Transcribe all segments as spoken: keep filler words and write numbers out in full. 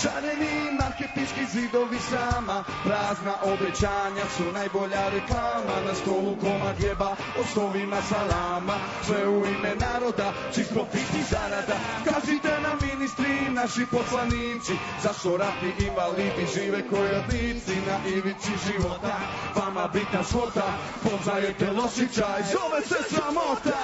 Šareni marketinški zidovi srama, prazna obećanja su najbolja reklama. Na stolu komad jeba, osnovima salama, sve u ime naroda, čist profit i zarada. Kažite nam ministri, naši poslanici, zašto ratni invalidi žive kojadnici na ivici života. Vama bitna svota, poznajete lošićaj, zove se sramota.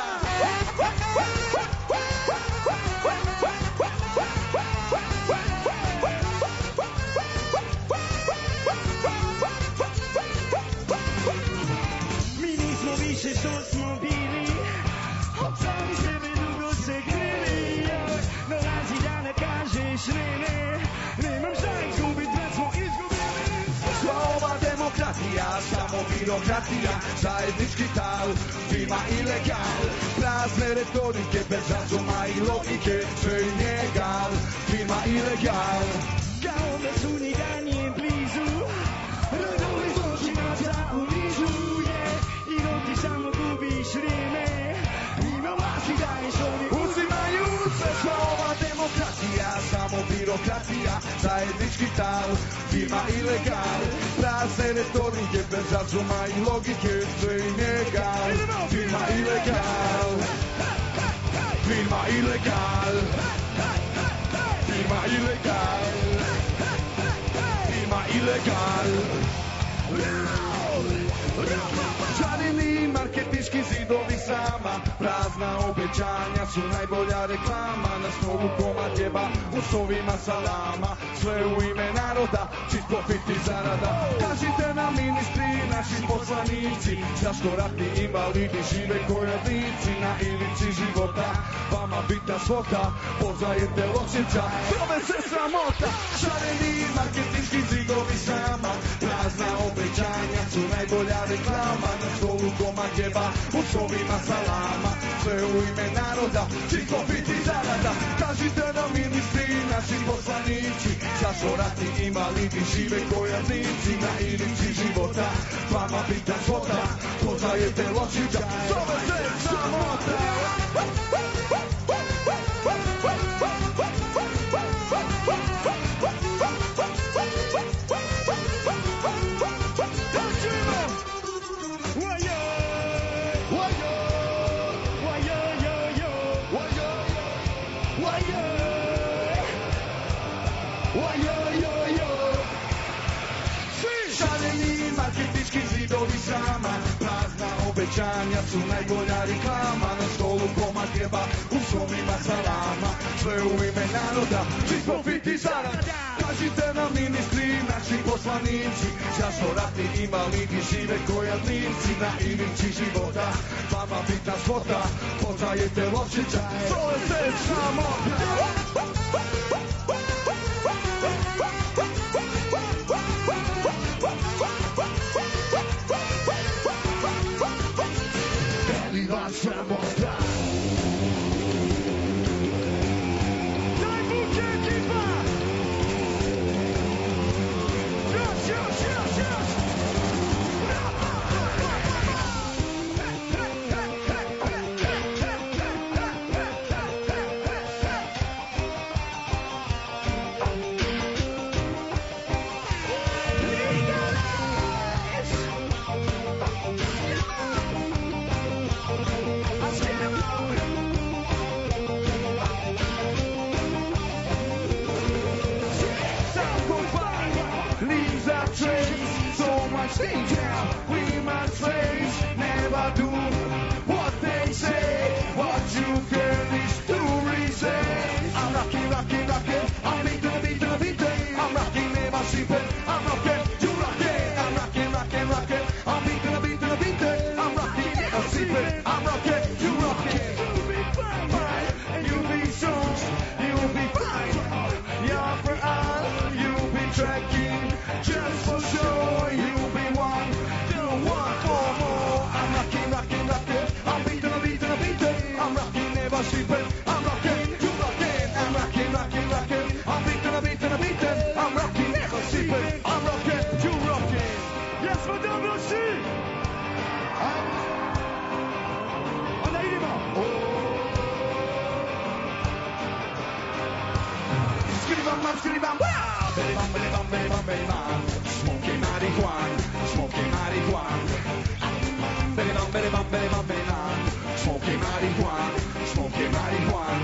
Više što smo bili, od sami sebe dugo se grili. Dolazi da ne kažeš ne, ne, nemam šta izgubit, već smo izgubili. Sva ova demokratija, samo birokratija, zajednički tal, firma ilegal. Prazne retorike, bez razuma i logike, sve im je egal, firma ilegal. Kao da su njega nije blizu, rodovi zločinaca u nižu. Ti samo gubiš vrijeme, ima vlasti daješ oni uzimaju sve. Sva ova demokratija, samo birokratija, zajednički tal, firma ilegal. Prazne retorike, bez razuma i logike, sve im je egal, firma ilegal. Firma ilegal. Firma ilegal. Firma ilegal. Čareni marketinški zidovi srama, prazna obećanja su najbolja reklama. Na stolu komad jeba, usovima salama, sve u ime naroda, čist profit i zarada. Kažite nam ministri, naši poslanici, zašto ratni invalidi žive kojadnici na ivici života. Vama bitna svota, poznajete lošića, zove se sramota. Šareni marketinški zidovi srama, prazna obećanja su najbolja reklama. Na stolu komad jeba, usovima salama, sve u ime naroda, čist profit i zarada. Kažite nam ministri, naši poslanici, zašto ratni invalidi žive kojadnici na ivici života. Vama bitna svota, poznajete lošića, zove se sramota. Marketinški zidovi srama, prazna obećanja su najbolja reklama. Na stolu komad jeba, uslovima salama, sve u ime naroda, čist profit i zarada. Kažite nam ministri, naši poslanici, zašto ratni invalidi žive kojadnici na ivici života. Vama bitna svota, poznajete lošića, zove se sramota. Sramota. Daj buke ekipa! Još, još, još, još! Stay down, we must face, never do what they say. What you can is to resist. I'm rocking, rocking, rocking, I'm beating, beating, beating. I'm rocking, never sleeping, I'm rocking, you rocking. I'm rocking, rocking, rocking, I'm beating, beating, beating. I'm rocking, never sleeping, I'm rocking, you rocking. You'll be fine, fine, And you'll be strong, you'll be fine. Yeah, for all, you'll be tracking, just for sure. You'll be one, the one for more. I'm rocking, rocking, rocking, I'm beating, beating, beating. I'm rocking, never sleeping, I'm rocking, you rocking. I'm rocking, rocking, rocking, I'm beating, beating, beating. I'm rocking, never sleeping, I'm rocking, you rocking. Yes, madame aussi! On a eu les mains! Skibidi bam bam, skibidi bam bam. Billy bum, Billy bum, Billy bum, Billy man, smoking marijuana, smoking marijuana. Billy bum, Billy bum, Billy bum, Billy man, smoking marijuana, smoking marijuana.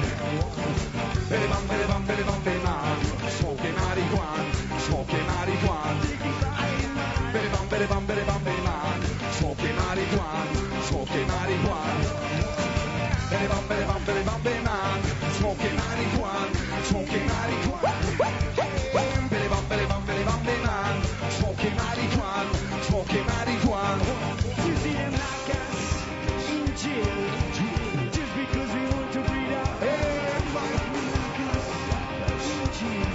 Billy bum, Billy bum, Billy bum, Billy man, smoking marijuana, smoking marijuana. Billy bum, Billy bum, Billy bum, Billy man, smoking marijuana, smoking marijuana. Billy bum, Billy bum, Billy bum, Billy man, smoking marijuana, smoking marijuana. Billy bum, Billy bum, Billy bum, Billy man, smoking marijuana, smoking marijuana. You see them like us in jail, just because we want to breathe out. Everybody like us in jail.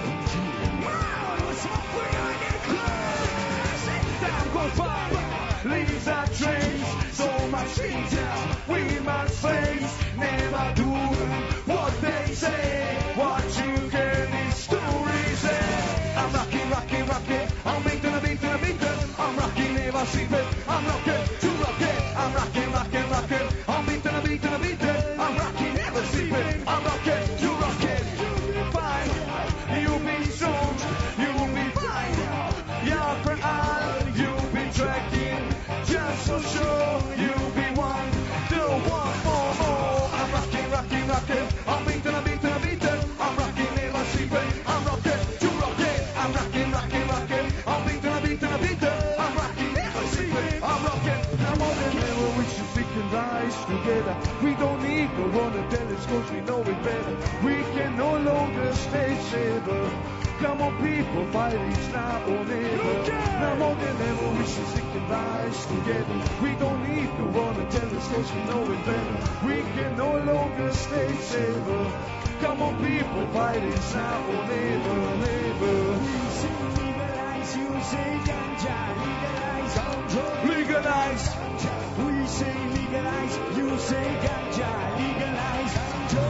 Man, what's up? We're gonna get crazy. Time goes by, leaves our trains, so much easier. We must face, never do what they say. What you get is stories say. I'm rocking, rocking, rocking. I'm beating, I'm beating, I'm beating. I'm rocking, never sleeping. I'm rocking, to rock it. I'm rocking, rocking, rocking. I'm beating, I'm beating, I'm beating. I'm rocking, never sleeping. I'm rocking, to rock it. You'll be fine. You'll be strong. You'll be fine. You're for all. You'll be tracking. Just so sure. You'll be one. Do one more, more. I'm rocking, rocking, rocking. I'm beating, I'm beating, I'm beating. I'm rocking, never sleeping. I'm rocking, to rock it. I'm rocking, rocking, rocking. I'm beating, I'm beating, I'm beating. I'm rocking, never sleeping. I'm rocking. Now more than ever, we should we can rise together. We don't need to run and tell us cause we know it better. We can no longer stay safer. Come on, people, fight each now or never. Now more than ever, we should stick and rise together. We don't need to run and tell us cause we know it better. We can no longer stay safer. Come on, people, fight each now or never, never. We say legalize, you say ganja. Legalize, ganja. Legalize. We say legalize, you say ganja. Legalize, ganja.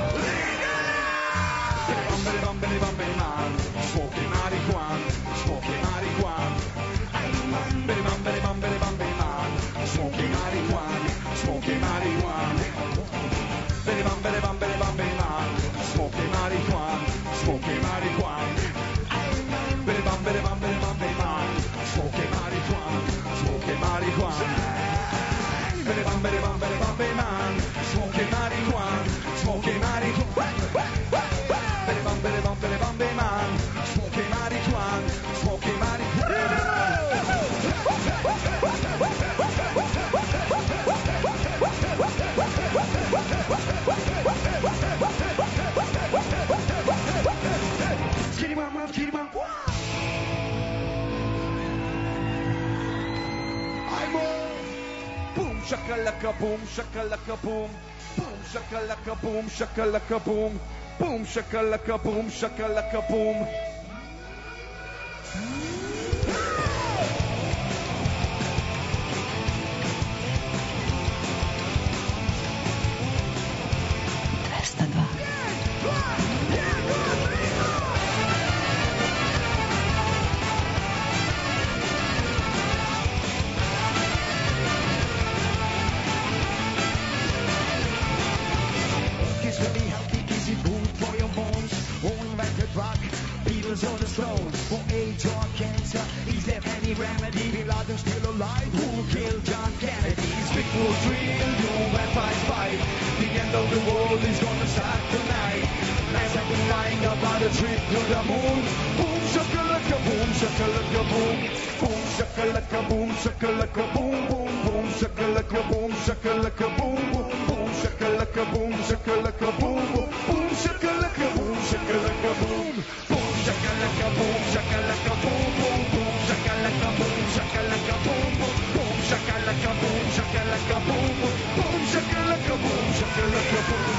Billy bum, Billy bum, Billy bum, Billy man, smoking marijuana, smoking marijuana. Billy bum, Billy bum, Billy bum, Billy man, smoking marijuana, smoking marijuana. Billy bum, Billy bum, Billy bum, Billy man, smoking marijuana, smoking marijuana. Billy bum, Billy bum, Billy bum, Billy man, smoking marijuana, smoking marijuana. Billy bum, Billy bum, Billy bum, Billy man, smoking marijuana, smoking marijuana. Billy bum, Billy bum, Billy bum, Billy man, smoking marijuana, smoking marijuana. Skitty bum bum, skitty bum. I'm on. Boom, shakalaka, boom, shakalaka, boom. Boom, shakalaka, boom, shakalaka, boom. Boom, shakalaka, boom, shakalaka, boom. Festa dva. It's really healthy, easy food for your bones. Uninvented rock, Beatles on the Stones. For AIDS or cancer, is there any remedy? Bin Laden still alive? Who killed John Kennedy? Speak for real, you and fight, fight. The end of the world is gonna start tonight. As I've been lying about a trip to the moon. Boom, shakalaka, boom, shakalaka, boom. Boom, shakalaka, boom, shakalaka, boom, boom, boom, shakalaka, boom, shakalaka, boom, boom, boom, shakalaka, boom, shakalaka, boom, boom, boom, shakalaka, boom, shakalaka, boom, boom, shakalaka, boom, shakalaka, boom, boom, boom, shakalaka, boom, shakalaka, boom, boom, boom, shakalaka, boom, shakalaka, boom, boom, boom, shakalaka, boom, shakalaka, boom.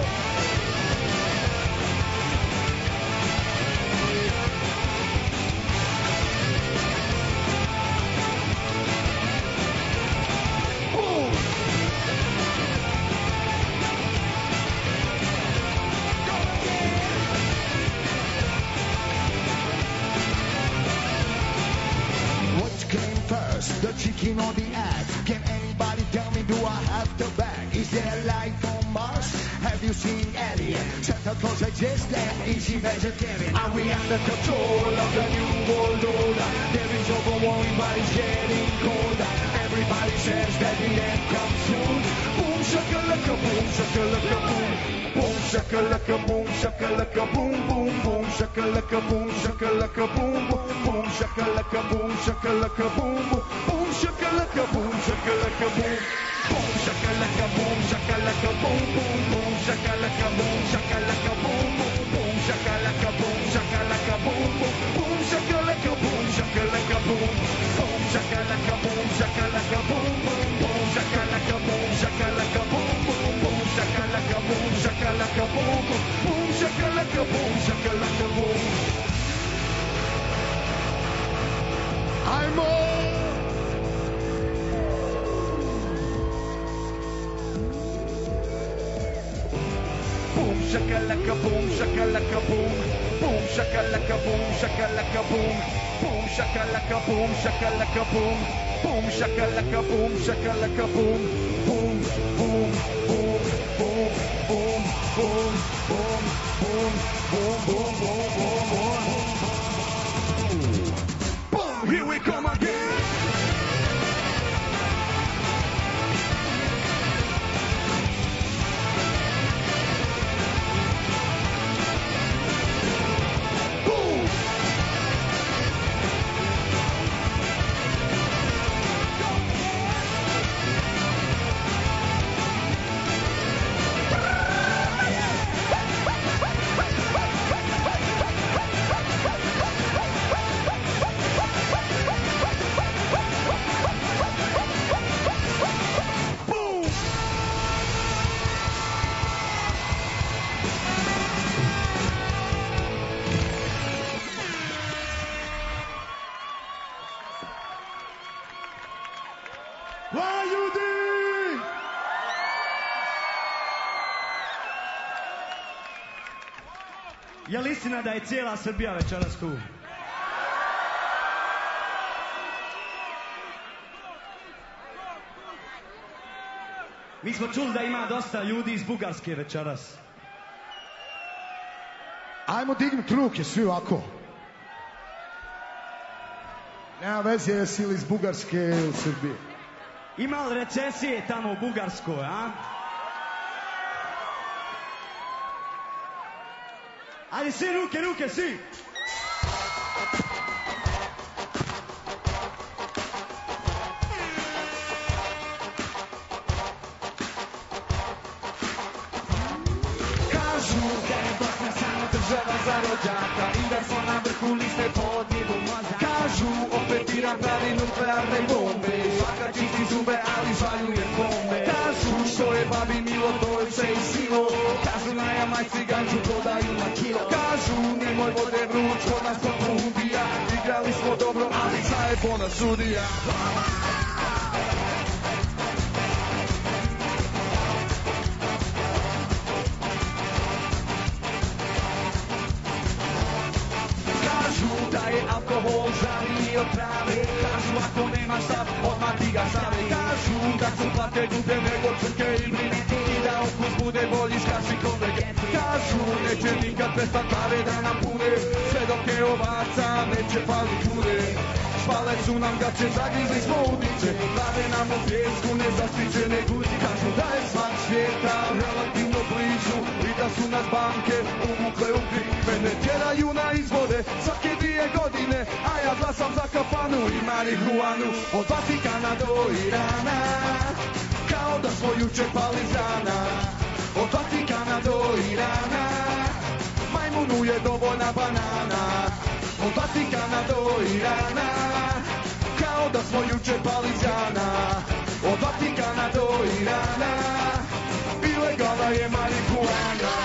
The chicken or the egg? Can anybody tell me, do I have the bag? Is there life on Mars? Have you seen King Elliot. Santa Claus exists and easy vegetarian. Are we under control of the new world order? There is overwhelming bodies getting colder. Everybody says that the end comes soon. Boom shakalaka boom shakalaka boom. Boom shakalaka boom shakalaka boom boom boom shakalaka boom shakalaka boom boom boom shakalaka boom shakalaka boom boom boom shakalaka boom shakalaka boom. Boom shakalaka boom shakalaka boom boom boom shakalaka boom shakalaka boom boom boom shakalaka boom shakalaka boom boom boom shakalaka boom shakalaka boom boom shakalaka boom shakalaka boom boom boom shakalaka boom shakalaka boom boom boom shakalaka boom shakalaka boom boom boom shakalaka boom shakalaka boom. I'm all boom shakalaka boom shakalaka boom boom shakalaka boom shakalaka boom boom shakalaka boom shakalaka boom boom shakalaka boom shakalaka boom boom boom boom boom boom boom boom boom boom boom boom boom boom. Here we come again. Je li istina da je cijela Srbija večeras tu? Mi smo čuli da ima dosta ljudi iz Bugarske večeras. Ajmo dignuti ruke svi ovako. Nema veze jesi li iz Bugarske ili Srbije. Ima li recesije tamo u Bugarskoj, a? Ajde, svi ruke, ruke, svi! Kažu da je Bosna samo država za rođaka i da smo na vrhu liste po odlivu mozaka. Kažu opet Iran pravi nuklearne bombe, svaka čisti zube, ali žvaljuje bombe. Kažu što je babi milo, to je sve i silo. Kažu na Jamajci ganđu prodaju na kilo. Kažu nemoj vode vruć, kod nas kod ubija. Igrali smo dobro, ali zajebo nas sudija. Da je alkohol žaliji od trave. Kažu ako nemaš stav, odmah ti ga stave. Kažu da su plate dublje nego crke i brineti i da ukus bude bolji s kašikom vegeti. Kažu neće nikad prestat pare da nam pune, sve dok je ovaca neće palit kude. Špale su nam gaće, zagrizli smo udiće, glave nam u pjesku nezaštićene guzi. Kažu da je svak svijeta relativno blizu i da su nas banke uvukle u krive. Ne tjeraju na izvode svake dvije godine, a ja glasam za kafanu i marihuanu. Od Vatikana do Irana, kao da smo jučer pali z rana. Od Vatikana do Irana, majmunu je dovoljna banana. Od Vatikana do Irana, kao da smo jučer pali z rana. Od Vatikana do Irana, ilegala je marihuana.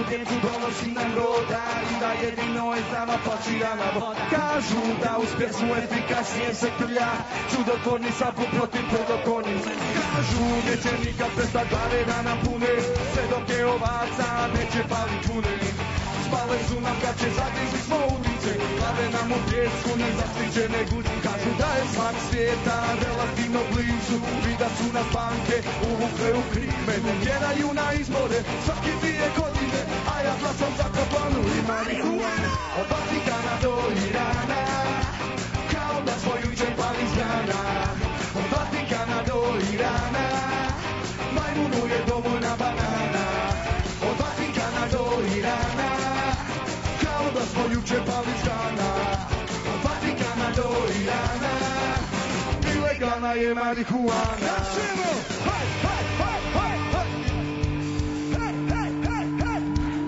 djecu donosi nam roda i da jedino je znamo pačirana voda. Kažu da uz pjesmu efikasnije se trlja čudotvorni sapu protiv tvrdokornih. Kažu neće nikad prestat glave da nam pune, sve dok je ovaca neće palit pune. Spale su nam gaće, zagrizli smo ulice, glave nam u pjesku nezaštićene guzi. Kažu da je smak svijeta relativno blizu i da su nas banke uvukle u krime. Ne tjeraju na izbore svaki dvije godine, a ja glasam za kafanu i marihuana. Od Vatikana do Irana, kao da smo juče pali s grana. Od Vatikana do Irana, majmunu je dovoljna banana. Od Vatikana do Irana, kao da smo juče pali s grana. Od Vatikana do Irana, ilegalna je marihuana. Haj, haj, haj, haj, haj. Hej, hej, hej, hej.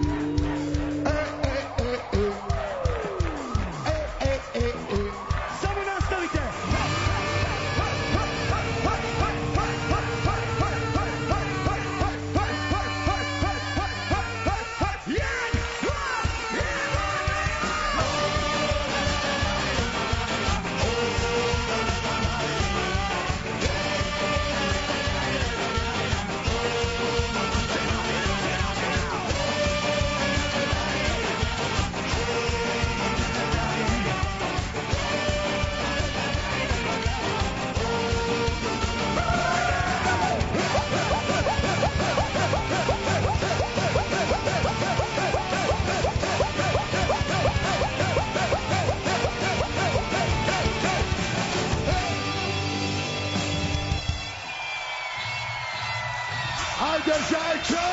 E, e, e, e. E, e, e, e. Samo nastavite. Ajde, Zajče!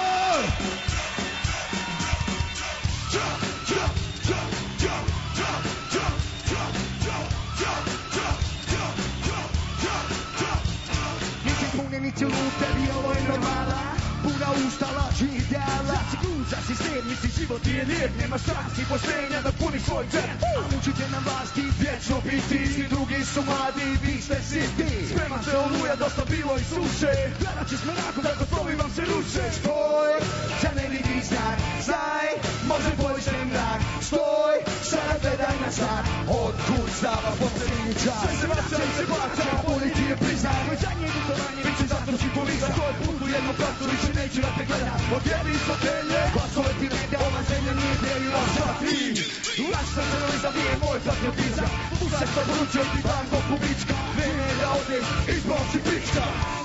Nisi punje, niti lud, tebi ovo je normala. Puna usta laži ideala. Zasiguza sistem, misli život je lijep. Nema strasti poštenja da puni svoj džep. A mučite nam vlasti vječno biti. Svi drugi su mladi, vi ste siti. Sprema se oluja, dosta bilo i suše. Gledat će s mrakom kako slovi vam se ruše. Stoj, za ne vidi znak. Znaj, može bojišten mrak. Stoj, sada gledaj na znak. Otkud stava posljednji čas. Sve se vraća i se plaća, politi je priznaj. Moj zadnje gutovanje, bit će zatroši poliza. Za tvoj put u jednom pravcu više neću da te gleda. Odjedi iz fotelje, glasove ti rede. Ova zemlja nije delila sva tri. Naš nacionalizam nije moj patriotizam. Tu se što vruće ti dan ko kubička. Vreme je da odeš izboči pička.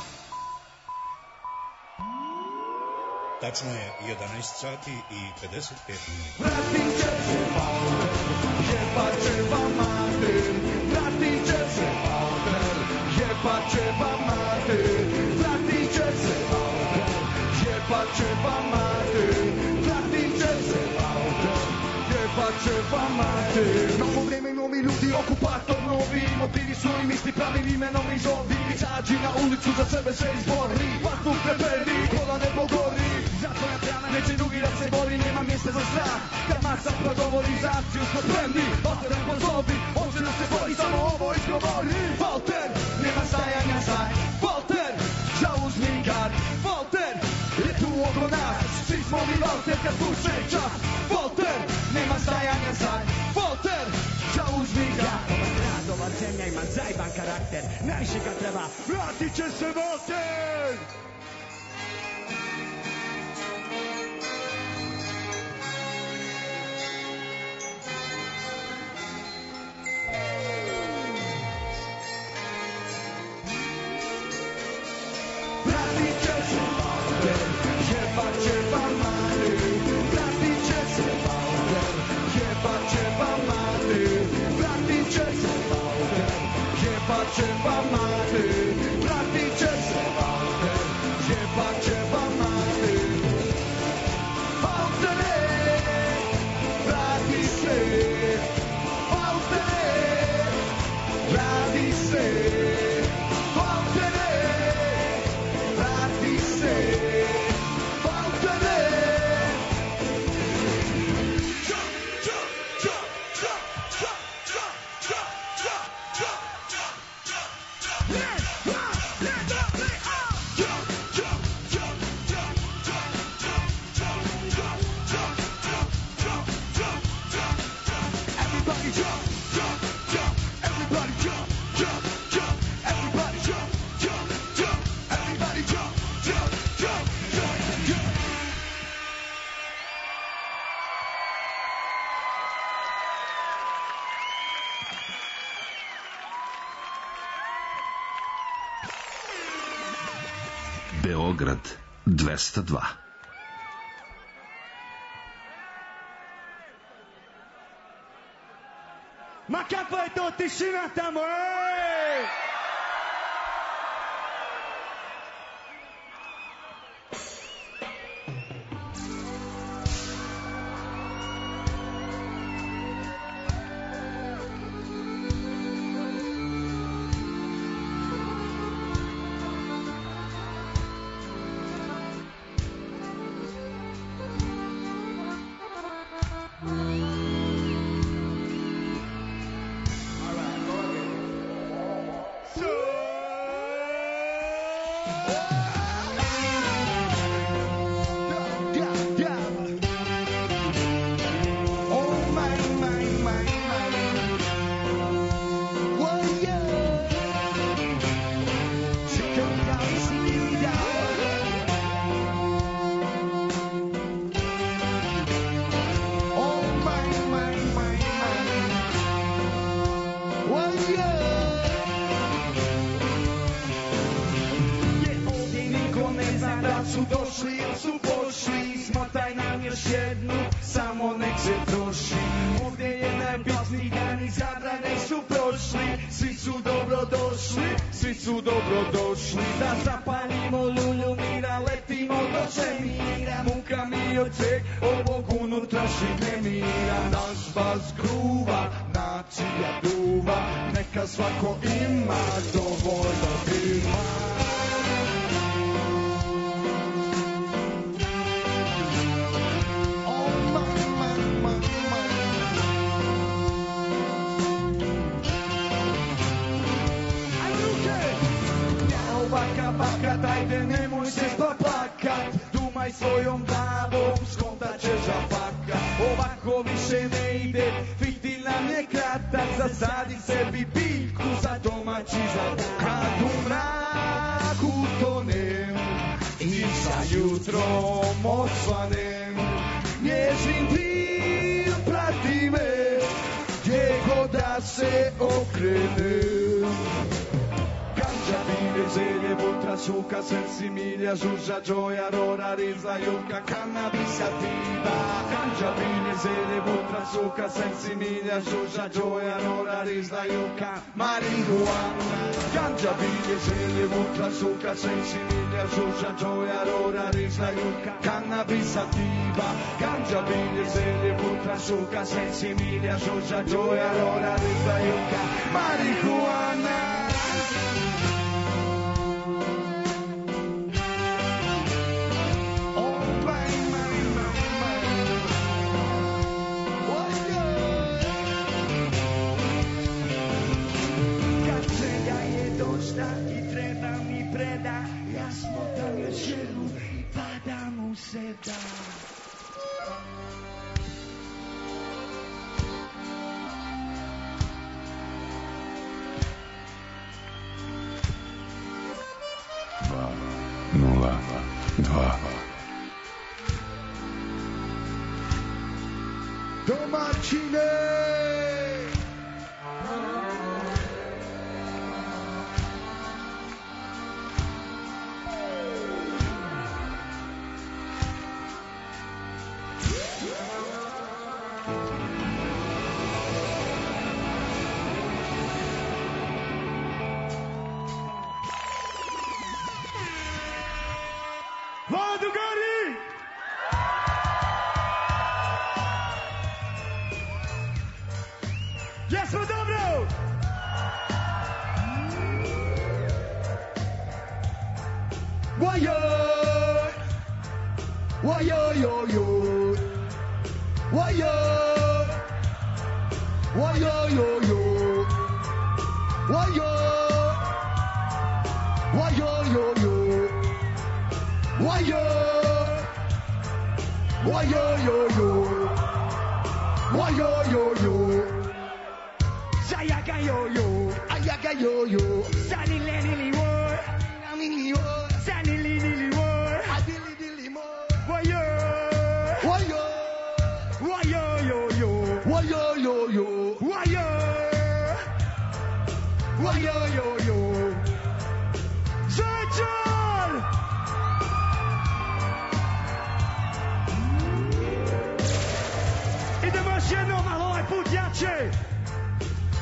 Tačno je jedanaest sati i pedeset pet minuta. Vratit će se Valter, jebat će vam mater. Vratit će se Valter, jebat će vam mater. Vratit će se Valter, jebat će vam mater. Vratit će se Valter, jebat će vam mater. Novo vrijeme i novi ljudi, okupator novi. Motivi su im isti, pravim imenom i zovi. Izađi na ulicu, za sebe se izbori. Vazduh preperi, kola ne pogori. Zatvoja brana, neće drugi da se bori. Nema mjesta za strah, kad masa progovori. Za akciju smo spremni, Valter nam pozovi. On će da se bori, samo ovo izgovori. Valter, nema stajanja zaj. Valter, zauzmi gard. Valter, je tu oko nas. Svi smo mi Valter kad slušaj čas. Valter, nema stajanja zaj. Valter, zauzmi gard. Ova grad, ova zemlja ima zajban karakter. Najviše kad treba, vratit će se Valter. Vratit će se Valter, jebat će vam mater. Vratit će se Valter, jebat će vam mater. Vratit će se Valter, jebat će vam mater. Vratit će se Valter, jebat će vam mater. Valtere, vrati se. Valtere, vrati se. Valtere, vrati se. Valtere. Yes! Beograd dvesta dva. Ma kakva je to tišina tamo, ej! Žuža, džoja, rora, rizla, juka, kanabis, sativa. Ganja, vine, zelje, vutra, suka, sensimilja, žuža, džoja, rora, rizla, juka, marihuana. Ganja, vine, zelje, vutra, suka, sensimilja, žuža, džoja, rora, rizla, juka, kanabis, sativa. Ganja, vine, zelje, vutra, suka, sensimilja, žuža, džoja, rora, rizla, juka, marihuana.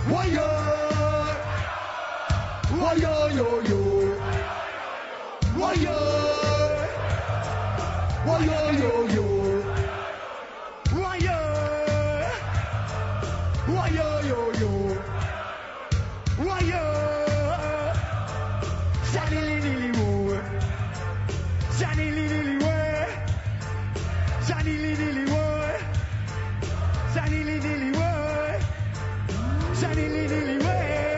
Why-yo, why-yo-yo-yo, why-yo, why-yo-yo-yo, why-yo, why-yo-yo-yo, why-yo, Shani-li-li-li-woo, Shani-li-li-li-woo, Shani-li-li-li-woo, Shani-li-li-li-woo, Shani-li-li-li-woo.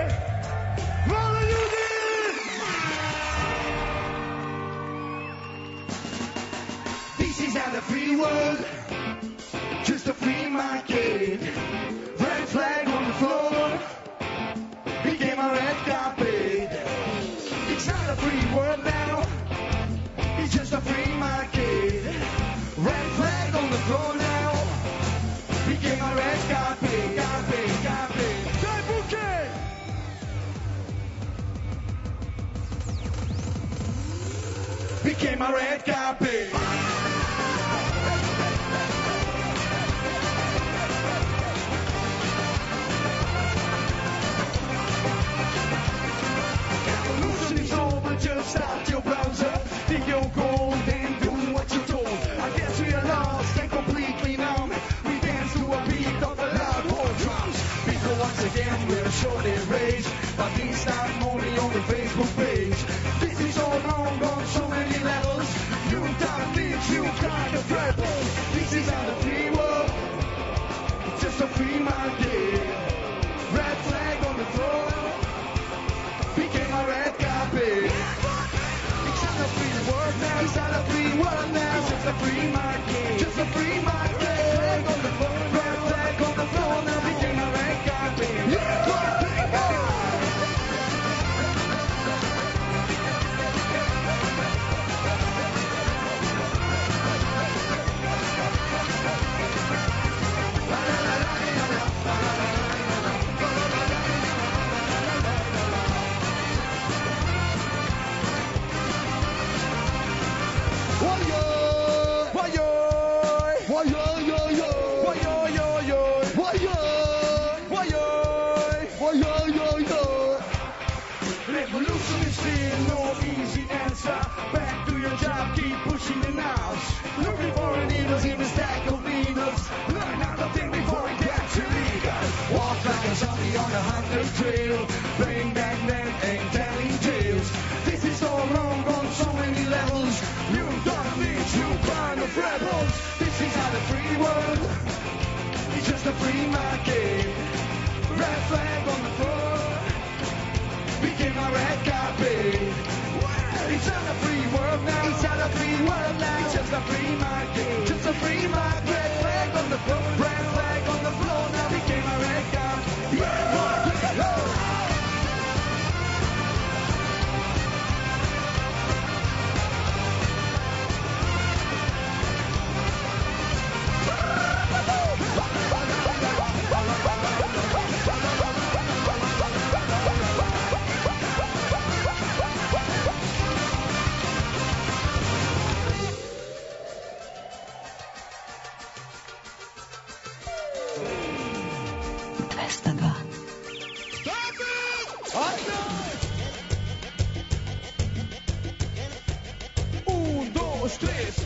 This is not a free world, just a free market. Red flag on the floor became a red carpet. It's not a free world now, it's just a free market. Red flag on the floor now became a red carpet, carpet, carpet. Time bouquet! Became a red carpet. Evolution is over, just start your browser. Dig your gold and do what you're told. I guess we are lost and completely numb. We dance to a beat of the loud war drums. Because once again we're shortly rage, but this time only on the Facebook page. This is all wrong on so many levels. You don't need you kind of rebel. This is not a free world, it's just a free market. Red flag on the floor became a red carpet. It's not a free world now, it's not a free world now. It's just a free market, just a free market. Red flag on the floor, red flag on the floor now became a red carpet. Yeah. Revolution is still no easy answer. Back to your job, keep pushing the knobs. Looking for needles in the stack of needles. Learn how to think before it gets illegal. Walk like a zombie on a hunter trail. Playing back then and telling tales. This is all wrong on so many levels. You don't need you kind of rebels. This is not a free world, it's just a free market. Red flag on the floor became a red carpet. It's not a free world now, it's not a free world now. It's just a free market, just a free market. Red flag on the floor, red flag on the floor now became a red carpet. Yeah, market, oh. двеста два. Un, dos, tres.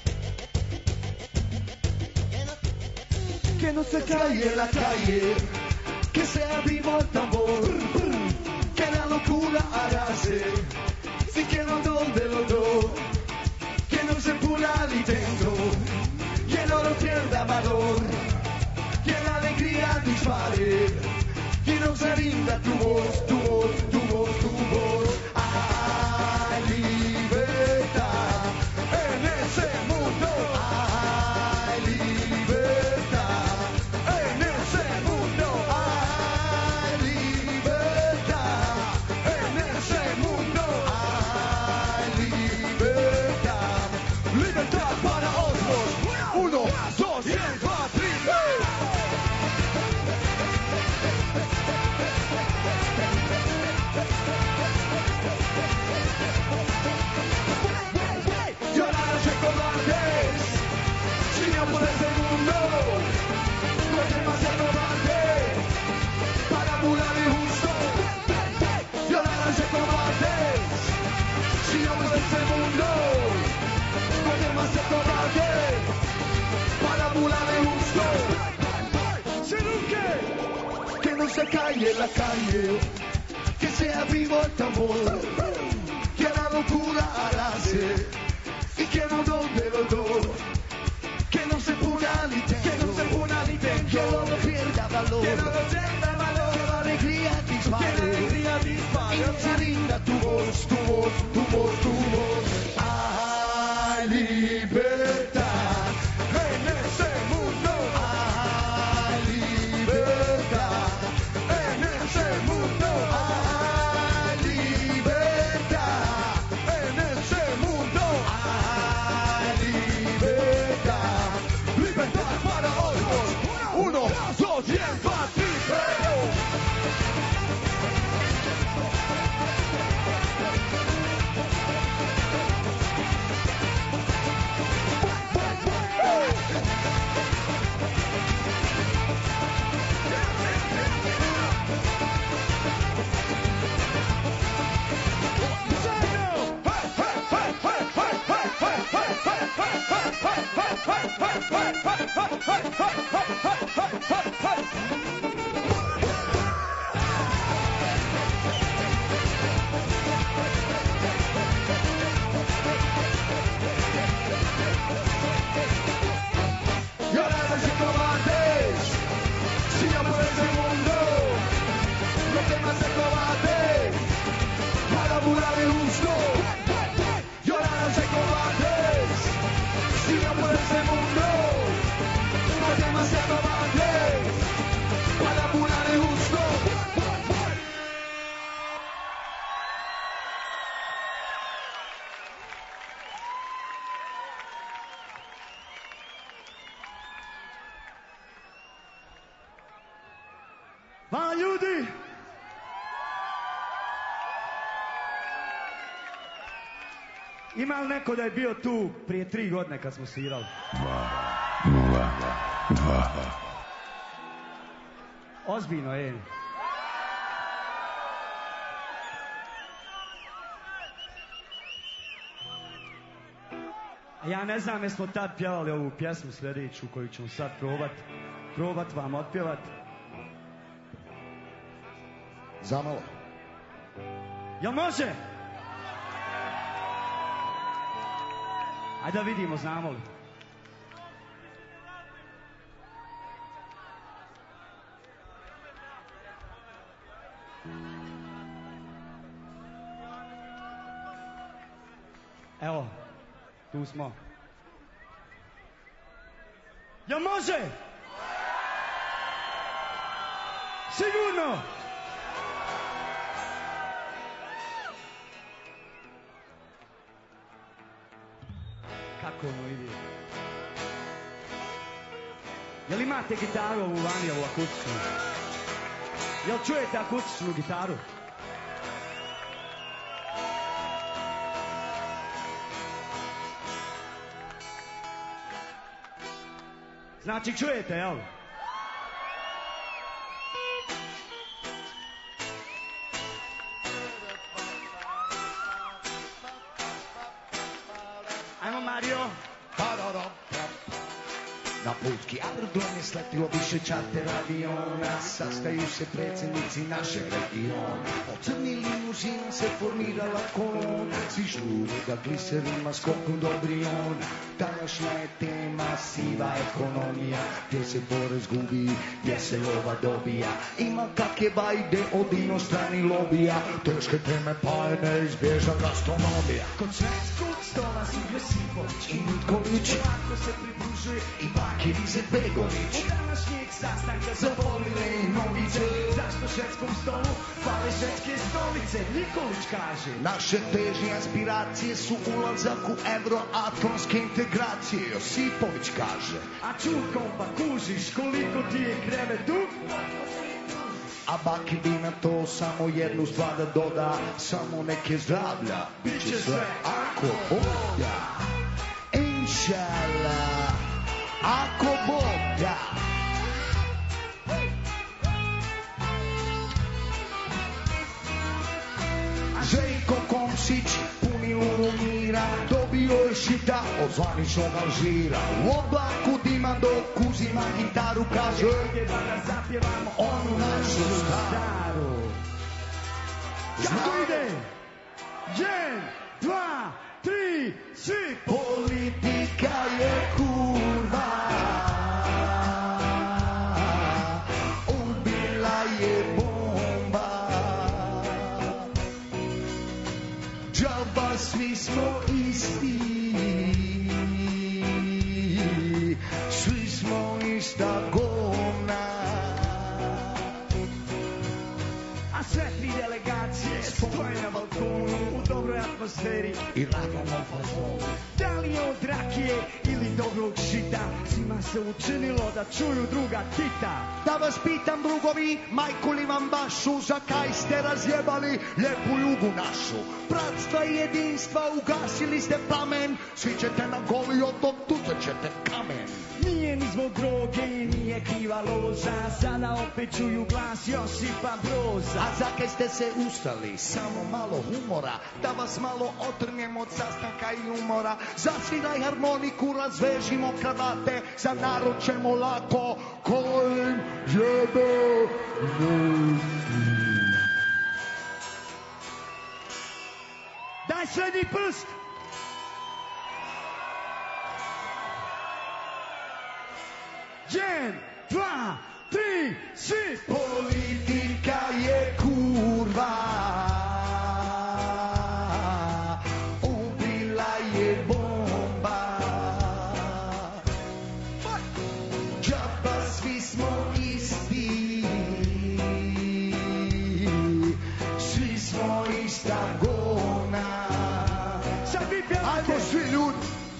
Que no se calle la calle, que sea vivo el tambor, que la locura harase, si quiero donde lo do, que no se pula ali dentro, que no lo pierda valor, que la alegría dispare, que no se rinda tu voz, tu voz, tu voz, tu voz. Hay libertad en ese mundo, hay libertad en ese mundo, hay libertad en ese mundo, hay libertad, libertad para otros. Uno, dos, tres, cuatro, cinco. ese mundo no hay demasiado cobarde para burlar el gusto. Que no se calle en la calle, que sea vivo el tambor, que la locura hace y que no donde los dos, que no se punalite, que no se punalite, que no pierda valor, que no pierda valor, que la alegría dispare, que la alegría dispare, y no se rinda tu voz, tu voz, tu voz, tu voz. Hay libertad en ese mundo, hay libertad en ese mundo, hay libertad en ese mundo, hay libertad, libertad para otros, uno, dos y empatía. Ma ljudi! Ima li neko da je bio tu prije tri godine kad smo svirali? Dva, nula, dva. Ozbiljno je. Ja ne znam jesmo tad pjevali ovu pjesmu sljedeću koju ćemo sad probat, probat vam otpjevat. Zamalo. Jel može? Ajde da vidimo, znamo li. Evo, tu smo. Jel može? Sigurno! Kako ono ide? Jel imate gitaru ovu vani, ovu akustičnu? Jel čujete akustičnu gitaru? Znači čujete, jel? Ajmo, Mario. Na putski aerodrom je sletilo više čarter aviona, sastaju se predsjednici našeg regiona. Po crni limuzin se formirala kolona, svi žure da gliserima skoknu do Briona. Današnja je tema siva ekonomija, gdje se porez gubi, gdje se lova dobija. Ima kakve bajde od inostrani lobija, teške teme pa je neizbježna gastronomija. Kod svetskog stola su Josipović i Nitković, ako se pridružuje i Bakir Izetbegović. Od današnjeg sastanka zavolile novice, zašto švedskom stolu fale švedske stolice. Nikolić kaže, naše težnje aspiracije su ulazak u euroatlantske integracije. Josipović kaže, a čurkom pa kužiš koliko ti je krevet dug? A Bakir bi na to samo jednu stvar da doda, samo neke zdravlja, bit će sve ako Bog da. Inšala, ako Bog da. Željko Komšić puni Lumini, Dobio je šita od zvaničnog Alžira. U oblaku dima dok uzima gitaru kaže Treba da zapjevamo onu našu staru. Kako ide? Jedan, dva, tri, svi! Politika je kurva, ubila je bomba. Džaba svi smo isti, svi smo ista govna. A sve tri delegacije stoje na balkonu u dobroj atmosferi I lagano fazonu. Da li je od rakije ili dobrog šita, svima se učinilo da čuju druga Tita. Da vas pitam drugovi, majku li vam bašu, za kaj ste razjebali lijepu jugu našu? Bratstva i jedinstva, ugasili ste plamen, svi ćete na goli otok, tuzet ćete kamen. Nije ni zbog droge, nije kriva loza, sada opet čuju glas Josipa Broza. A zakaj ste se ustali, samo malo humora, da vas malo otrnjem od sastanka i umora. Zasviraj harmoniku, razvežimo kravate, za narod ćemo lako, ko im jebe. Daj srednji prst! Jedan, dva, tri, svi! Politika je kurva, ubila je bomba. Džaba svi smo isti, svi smo ista govna. Sad vi pjevate! Ajmo svi ljudi!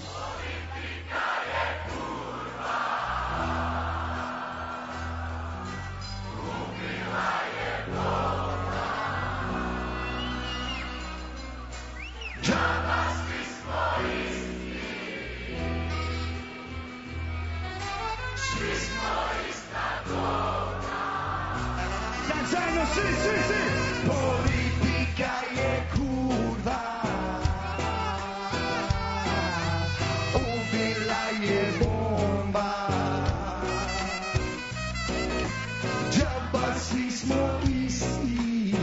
Zajedno svi, svi, svi! Politika je kurva, ubila je bomba. Džaba svi smo isti,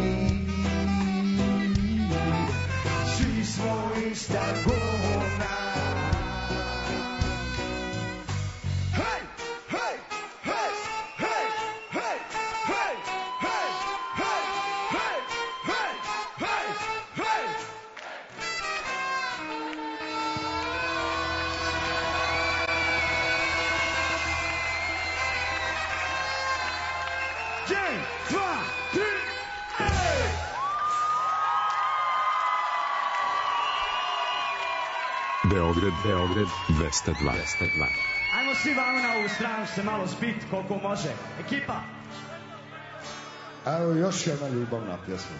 svi smo ista govna. Hej, hej, hej, hej, hej, hej, hej, hej, hej, hej, hej, hej. Jedan, dva, tri, ej! Beograd, Beograd, dvesta dva. Ajmo svi vamo na ovu stranu se malo spit koliko može. Ekipa! Evo još jedna ljubavna pjesma.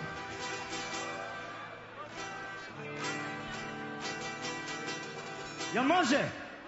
Jel može?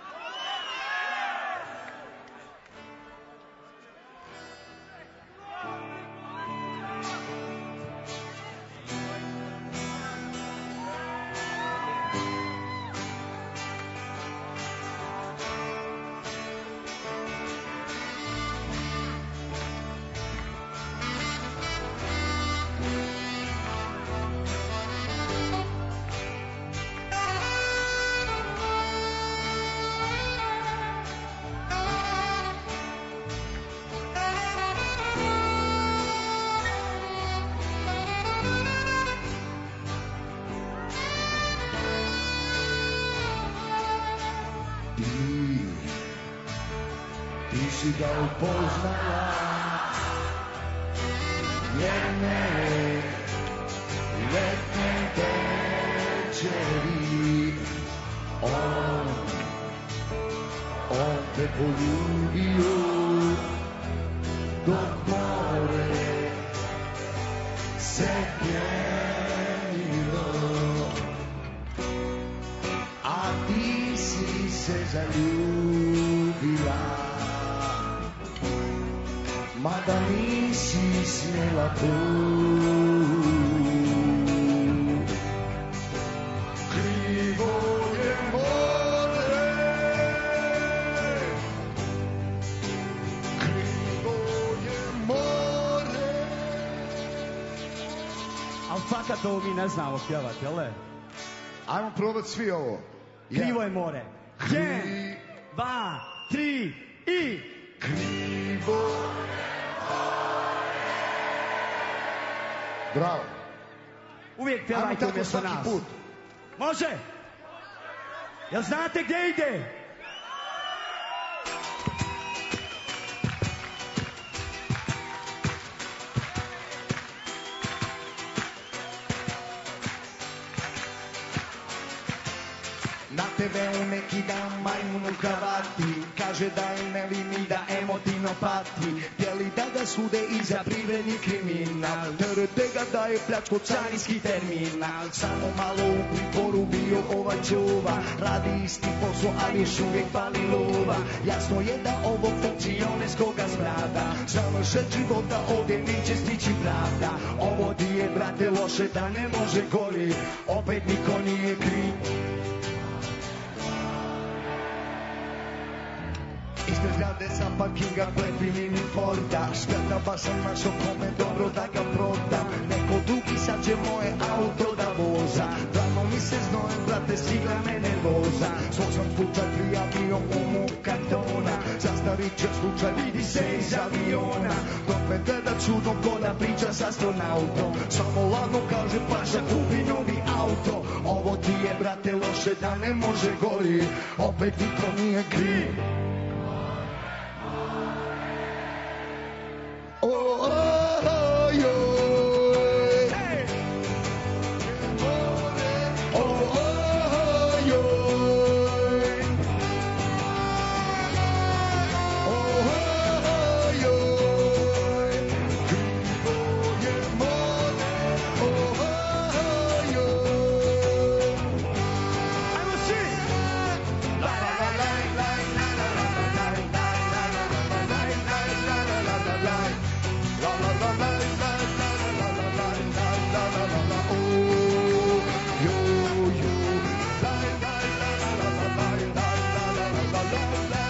Ti si ga upoznala, jedne letne večeri. On, on te poljubio dok more se pjenilo, a ti si se zaljubila, mada nisi smjela tu. Kriv krivo je more, krivo je more. Al fakat ovo mi ne znamo pjevati, jel ne? Ajmo probat svi ovo. Krivo je more. Jedan, dva, tri i... Krivo je more. Bravo. Uvijek pjevajte umjesto nas. Put. Može? Jel znate gdje ide? Na tebe u neki dan majmun u kravati kaže da je ne vini da emotivno pati. Htjeli da ga sude i za privredni kriminal, terete ga da je pljačko carinski terminal. Samo malo u prikoru bio ovaj čuva, radi isti posao, ali još uvijek pali lova. Jasno je da ovo funkcionerskoga smrada, završet života ovdje neće stići pravda. Ovo ti je, brate, loše da ne može gori, opet niko nije kriv. Ispred zgrade sa parkinga prepilini Forda, škrta basan našo kome dobro da ga prodam. Neko drugi sad će moje auto da voza, dano mi se znoje, brate, stigla me nervoza. Svoj sam slučaj prijavio u mu kartona, zastarit će slučaj, vidi se iz aviona. Dok me gleda čudno ko da priča s astronautom, samo ladno kaže paša kupi novi auto. Ovo ti je, brate, loše da ne može gori, opet niko nije kriv. Oh, oh, oh, yo. Hey. Oh, oh, oh, yo. Oh, oh, oh, yo. Krivo je more. Oh, oh, oh, yo. Ajmo svi! La la la la la la la la la la la la la la la. La la la la la la la la la la la la la. Oh, yo yo. La la la la la la la la la la la la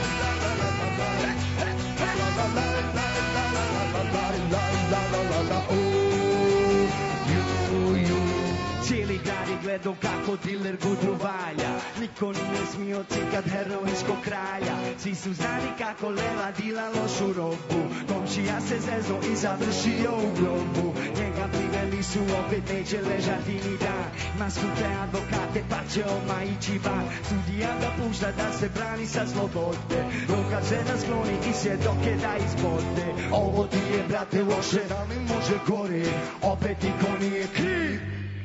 la. Oh, yo yo. Cijeli grad je gledao kako diler gudru valja, niko nije smio cikat heroinskog kraja. Svi su znali kako Lela dila lošu robu, komšija se zezo i završio u grobu. Njega priveli su, opet neće ležati ni dan, ma skupe advokate pa će oma ići van. Sudija ga pušta da se brani sa slobode, dokaže da skloni i svjedoke da izbode. Ovo ti je, brate, loše da ne može gori, opet niko nije kriv.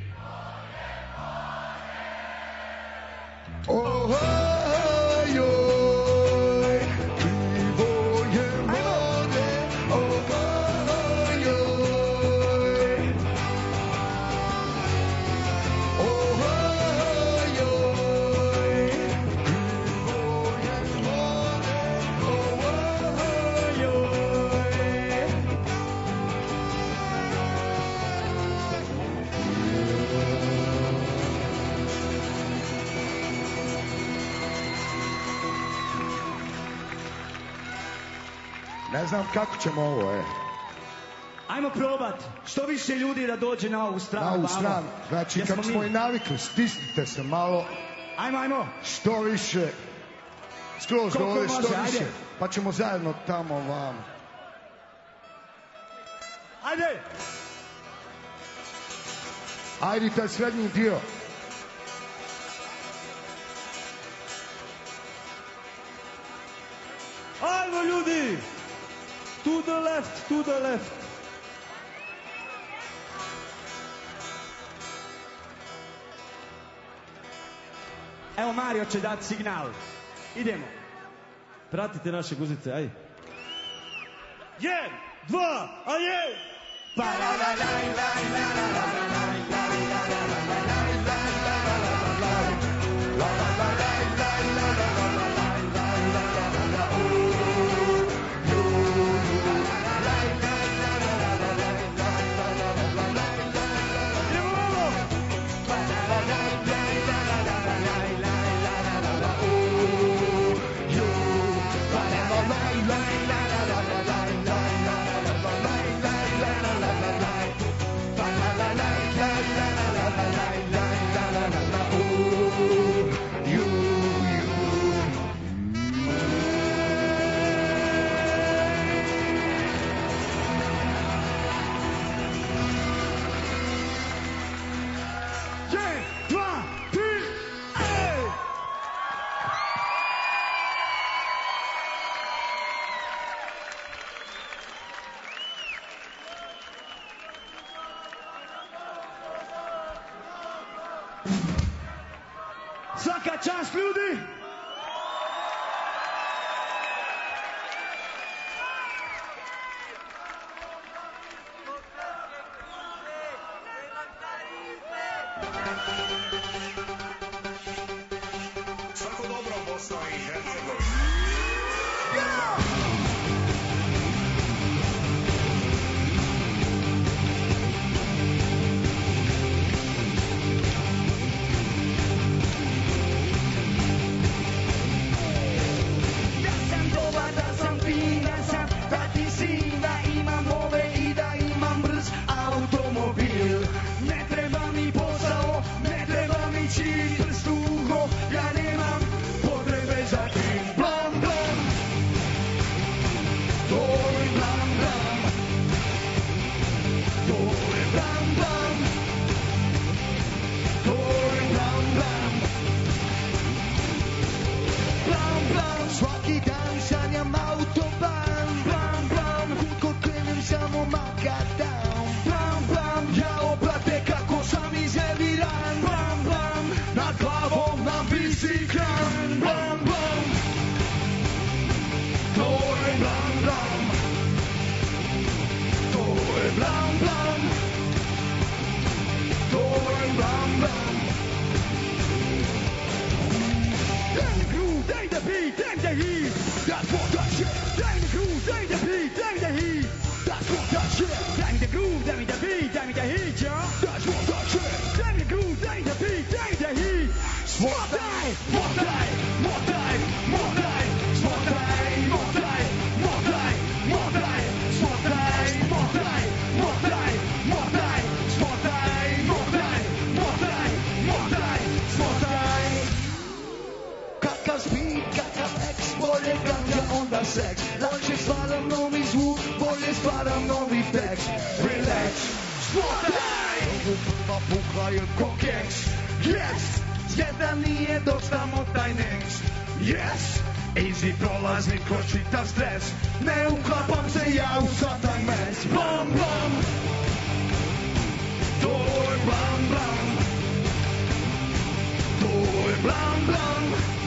Oh, oh, joj, krivo je more. Oh, oh, joj. Oh, oh, joj, krivo je more. Oh, oh, joj. Ne znam kako ćemo ovo, e. Ajmo probat, što više ljudi da dođe na ovu stranu. Na ovu vamo. stranu. Znači, Jesmo kako mi? smo i navikli, stisnite se malo, Ajmo, ajmo. što više. Skroz Koliko dole, što može, više. ajde. Pa ćemo zajedno tamo vamo. Ajde! Ajde taj srednji dio. Ajmo ljudi! To the left, to the left. Evo Mario će dati signal. Idemo. Pratite naše guzice, ajde. Jedan, dva, a je! Pa la la la la la la la la la la la la la la Svaka čast ljudi! Svako dobro Bosna i Hercegovina. Da sam dobar, da sam fin, da sam tati sin, da imam ove i da imam brz automobil. Ne treba mi posao, ne treba mi čin, prst u uho, ja nemam potrebe za tim. Blam, blam, to je blam, blam, to je blam, blam, to je blam, blam, blam, blam. Svaki dan sanjam autoban, blam, blam, kod krenem samo makadam, blam, blam, ja obrate kako sam iznerviran, blam, blam, nad glavom nam visi kran, blam, blam, to je blam, blam, to je blam, blam, to je blam, blam. Dang the groove, dang the beat, dang the heat. That's what that shit. Dang the groove, dang the beat, dang the heat. That's what that shit. Dang the groove, dang the beat, dang the heat, y'all. That's what that shit. Dang the groove, dang the beat, dang the heat. Smotaj, motaj, motaj, motaj, smotaj, motaj, motaj, motaj, smotaj, motaj, motaj, motaj, smotaj, motaj, motaj, motaj, smotaj. Kakav speed, kakav X, bolje ganja, onda seks. Lakše stvaram novi zvuk, bolje stvaram novi tekst. Relax, smotaj! Ovo prva bukla je ko keks. Yes, jedan nije dosta, motaj next. Yes, easy prolazim kroz čitav stres. Ne uklapam se ja u sva taj mes. Blam, blam, to je blam, blam, to je blam, blam,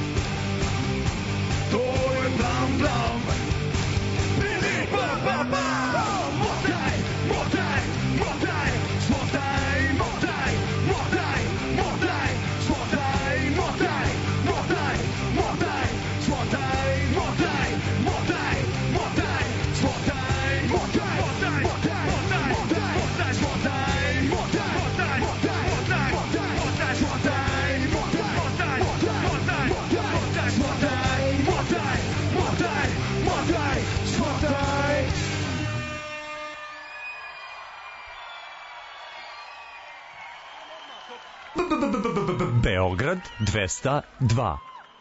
to je blam, blam. Bili, ba, ba, ba. Motaj, motaj, motaj, smotaj, motaj, motaj, motaj, smotaj, motaj, motaj, motaj, smotaj, motaj, motaj, motaj, smotaj, motaj, motaj, motaj, motaj, motaj, smotaj, motaj, motaj, motaj, motaj, motaj, smotaj, motaj, motaj, motaj, motaj, smotaj, motaj, motaj, motaj, smotaj. Beograd dvesta dva.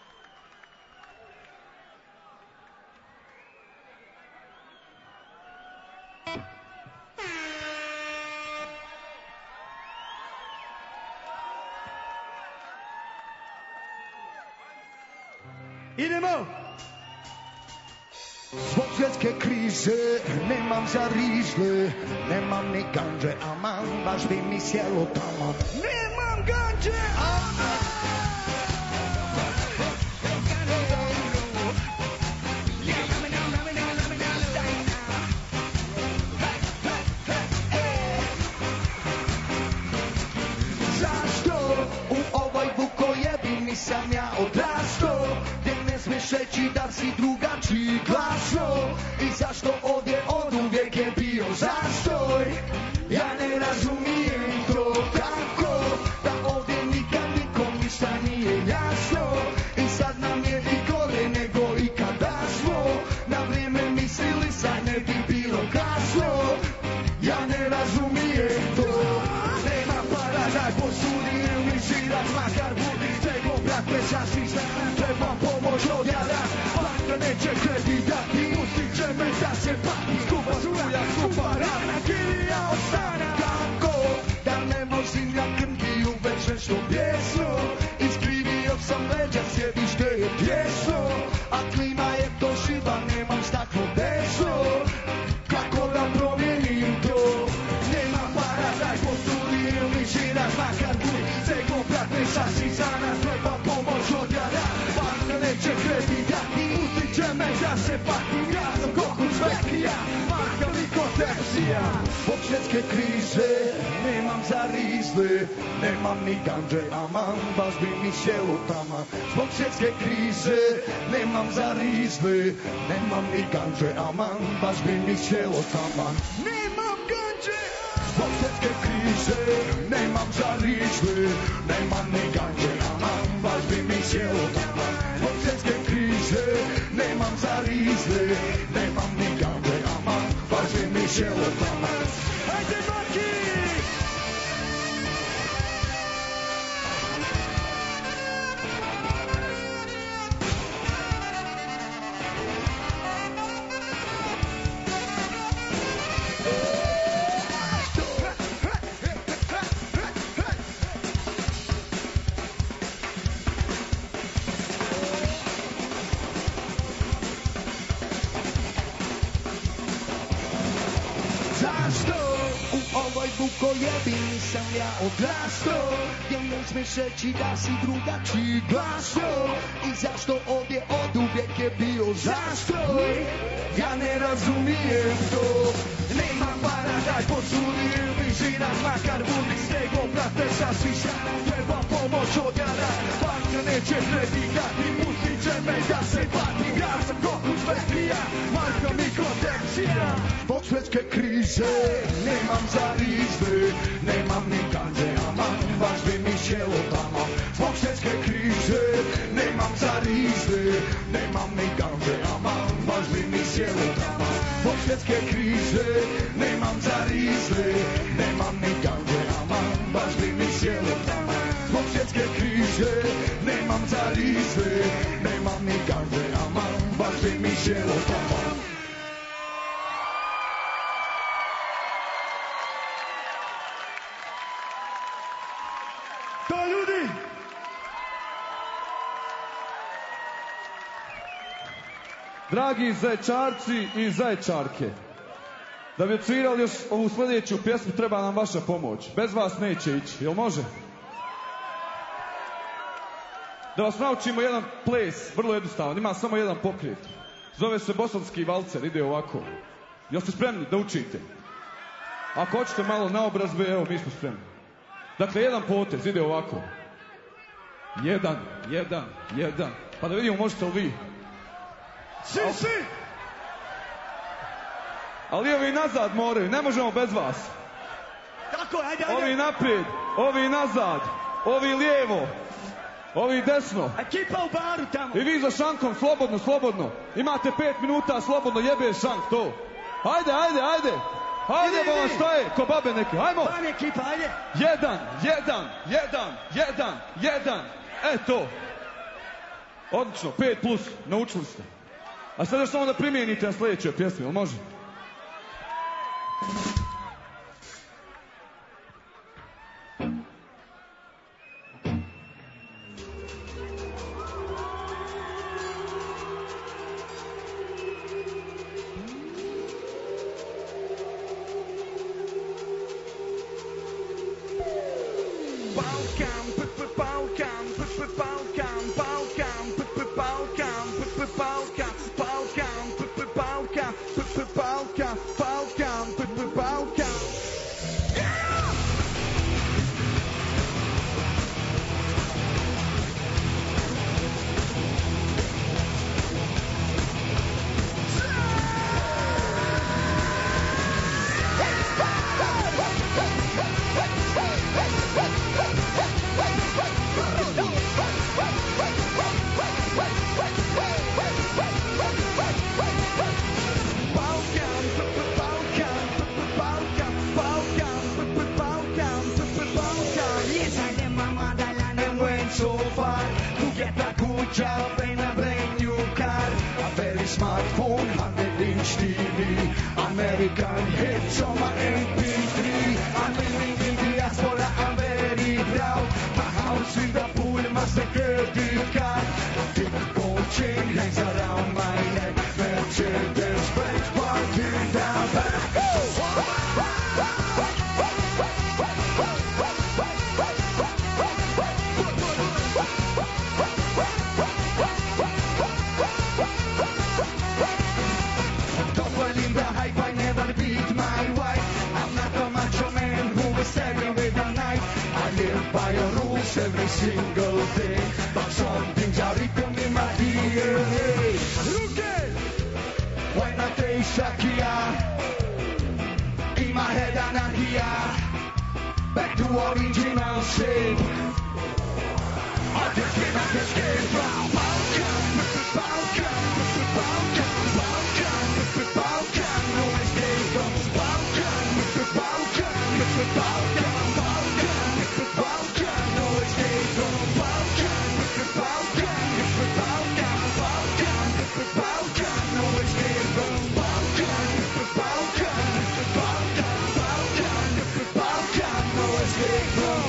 Idemo! Zbog svjetske krize nemam za rizle, nemam ni ganđe, aman, baš bi mi sjelo tamo. Nemam ganđe, aman! Zašto u ovoj vukojebini sam ja odrastao, gdje ne smiješ reći da si drugačiji glasno? I zašto ovdje od uvijek je bio zastoj? Ja ne razumijem to tako, da ovdje nikad nikom ništa nije jasno. I sad nam je i gore nego i kada smo na vrijeme mislili, sad ne bi bilo kasno. Ja ne razumijem to. Nema para, daj posudi, ili žirat makar budi. Tego brakle sasvim strana, trebam pomoć od jara. Banka neće kredit dati, pustit će me da se pati. Skupa struja, skupa rana, kirija ostana. Kako da ne možim ja krvi u večer što pjesno, iskrivio sam me se patim, ja sam kokus veklija, marka mikotepsija. Zbog svjetske krize nemam za rizle, nemam ni ganđe, aman, baš bi mi sjelo taman. Zbog svjetske krize nemam za rizle, nemam ni ganđe, aman, baš bi mi sjelo taman. Nemam ganđe! Zbog svjetske krize nemam za rizle, nemam ni ganđe, aman, baš bi mi sjelo taman. Zbog svjetske krize nemam za rizle, nemam ni ganđe, aman, baš bi mi sjelo taman. Ajde, Maki! Zašto u ovoj bukojebini sam ja odrastao, gdje ne smiješ reći da si drugačiji glaso? I zašto ovdje od uvijek je bio zastoj? Ja ne razumijem to. Nemam para, daj posudim, bližina makar budi snegom, brate sasvim sam, treba pomoć od jara, banka neće predikati, pustit će me da se patim, ja sam kokus veklija, marka mikotepsija. Zbog svjetske krize nemam za rizle, nemam ni ganđe, aman, baš bi mi sjelo tamo. Zbog svjetske krize nemam za rizle, nemam ni ganđe, aman, baš bi mi sjelo tamo. Zbog svjetske krize nemam za rizle, nemam ni ganđe, aman, baš bi mi sjelo tamo. Zbog svjetske krize nemam za rizle, nemam ni ganđe, aman, baš bi mi sjelo tamo. To ljudi! Dragi zaječarci i zaječarke, da bi odsvirali još ovu sljedeću pjesmu treba nam vaša pomoć. Bez vas neće ići, jel može? Da vas naučimo jedan ples, vrlo jednostavan, ima samo jedan pokret. Zove se bosanski valcer, ide ovako. Jel ste spremni da učite? Ako hoćete malo naobrazbe, evo mi smo spremni. Dakle, jedan potez, ide ovako. Jedan, jedan, jedan. Pa da vidimo možete li vi. Si, si! Ali ovi nazad moraju, ne možemo bez vas. Tako, ajde, ajde! Ovi naprijed, ovi nazad, ovi lijevo, ovi desno. Ekipa u baru tamo! I vi za šankom, slobodno, slobodno. Imate pet minuta, slobodno jebe šank, to. Ajde, ajde, ajde. Ajde, Idi, bo vam idi. stoje, ko babe neke, ajmo. Ban ekipa, ajde! Jedan, jedan, jedan, jedan, jedan. E to. Odlično, pet plus, naučili ste. A sad još samo da primijenite na sljedećoj pjesmi, jel može? Balkan, p- p- Balkan, p- p- Balkan, Balkan, p- p- Balkan, p- p- Balkan, Balkan, p- p- Balkan, p- p- Balkan, Balkan, p- p- Balkan. Balkan, p- p- Balkan, p- p- Balkan, Balkan, p- p- Balkan, p- p- Balkan. Yes, I am my motherland and went so far to get a good job and a brand new car. A very smartphone, one hundred inch T V, American hits on my M P three. I'm living in the diaspora, I'm very proud. My house with a pool, my security card. A big gold chain hangs around my neck. Mercedes Benz parking down back. rules every single day, but some things are written in my D N A. When I taste Shakia, in my head anarchia, back to original shape. I just cannot escape from Balkan, Balkan, Balkan, Balkan, Balkan, no escape from Balkan, Balkan, Balkan, Balkan, Balkan, no escape from Balkan, Balkan, Balkan, Balkan, Balkan, no escape from Balkan, Balkan, Balkan, Balkan, Balkan, no escape from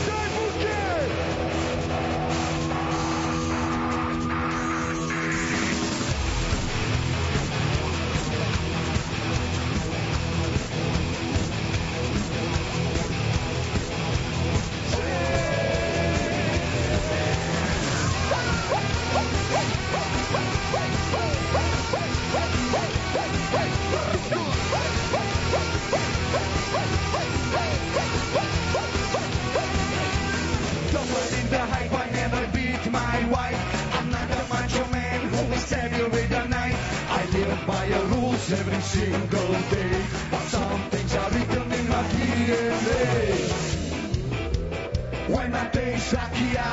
by your rules every single day, but some things are written in my D N A. When I taste Shakia,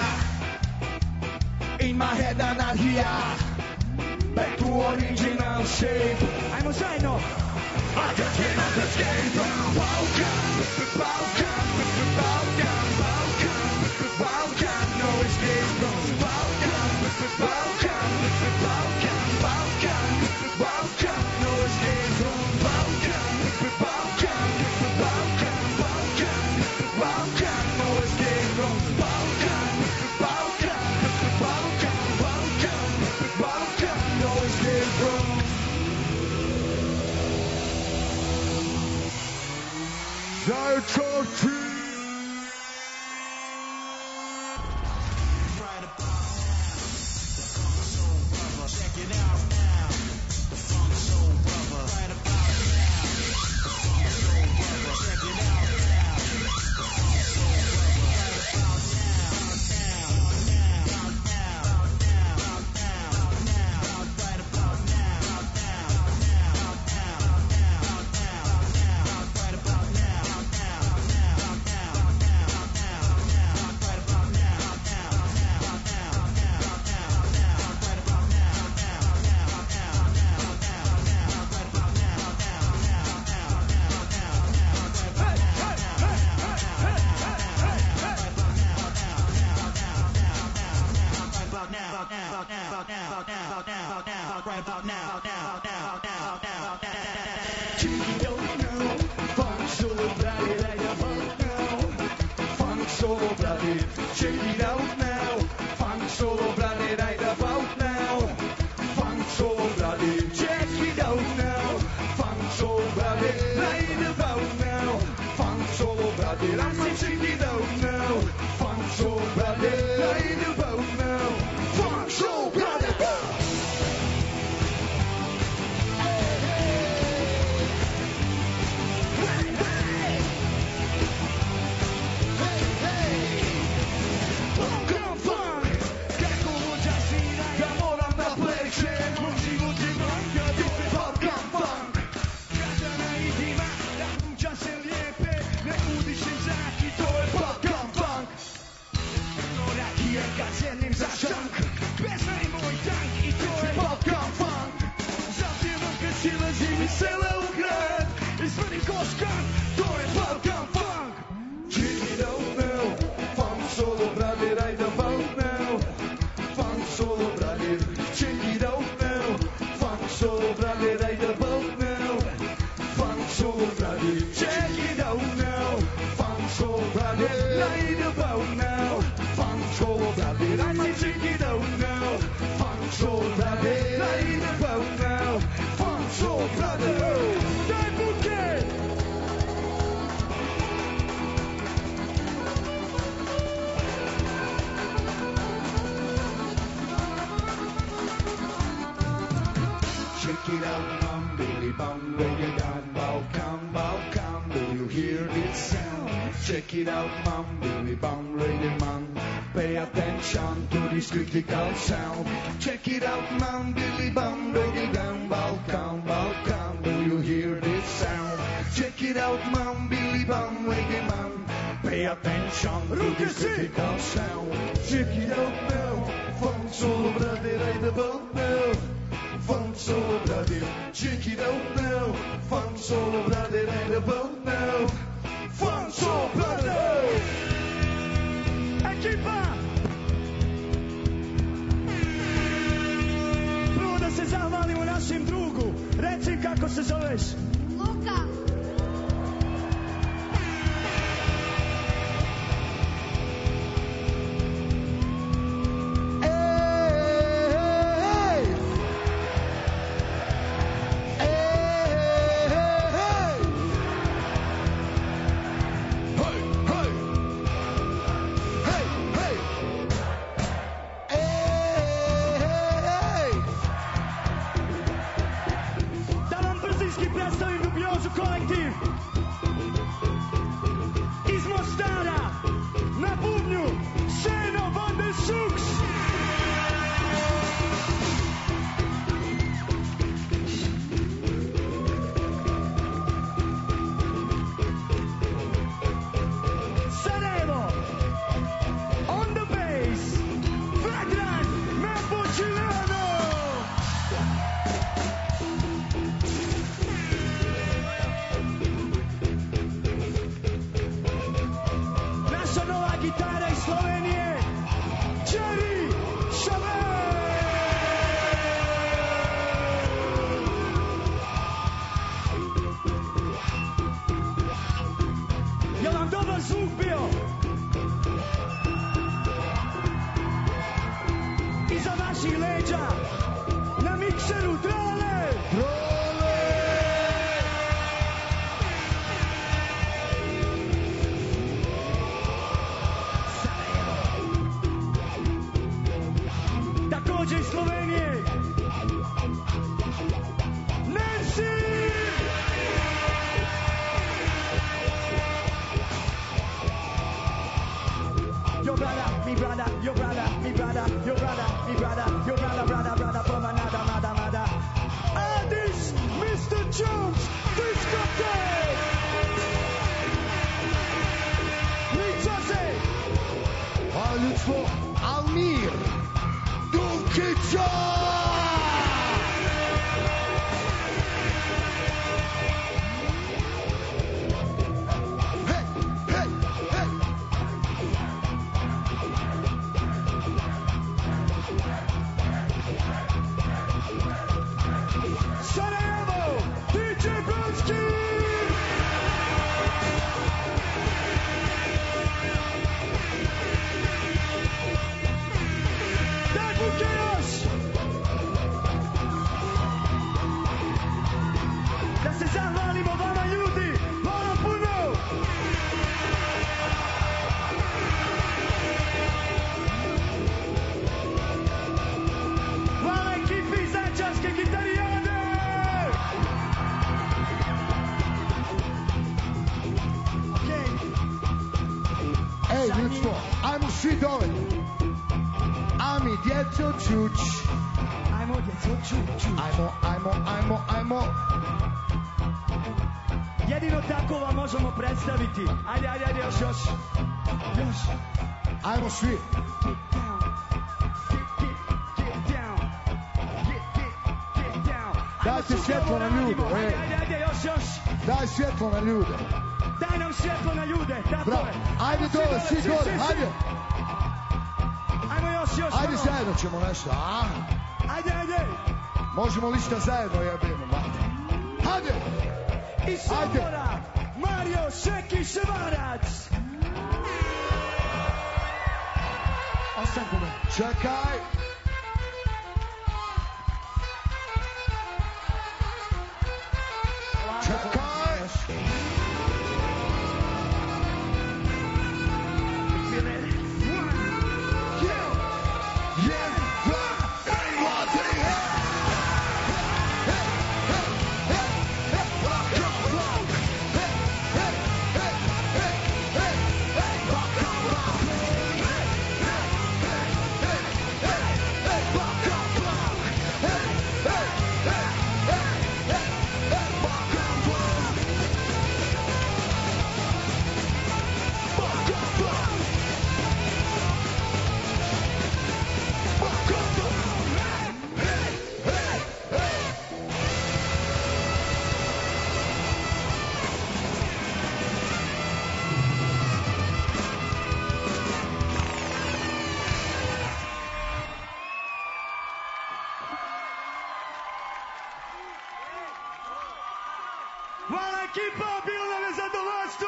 in my head anarchia, back to original shape. I'm a Shino. I just cannot escape from Balkan, Balkan, Balkan, Balkan, Balkan, no escape from Balkan, Balkan, Balkan, Balkan, Balkan, no escape from Balkan, Balkan, Balkan, Balkan, Balkan, no escape from Balkan, Balkan, Balkan, Balkan, Balkan, no escape from. Giant Church. Funk Soul Brother, lay the boat now. Funk Soul Brother. Check it out, man, Billy Bum, Radio Man. Pay attention to this critical sound. Check it out, man, Billy Bum, Radio Down, Balkan, Balkan. Do you hear this sound? Check it out, man, Billy Bum, Radio Man. Pay attention to this critical sound. Check it out now, funk solo, brother, right about now. Funk solo, brother, check it out now. Funk solo, brother, right about now. Funk solo, brother. Ekipa! Prvo da se zahvalimo našem drugu. Reci kako se zoveš. Luka. Ajmo svi. Dajte svjetlo na ljude. Ajde, ajde, ajde, još, još. Daj svjetlo na ljude. Daj nam svjetlo na ljude. Bravo. Ajde dole, svi dole, ajde. Ajmo još, još. Ajde zajedno ćemo nešto. A? Ajde, ajde. Možemo li šta zajedno jebimo, mate. Ajde. Iz Sombora, Mario Šeki Ševarac. Ostanku me. Čekaj. Čekaj. Hey! Hvala ekipa, bilo nam je zadovoljstvo!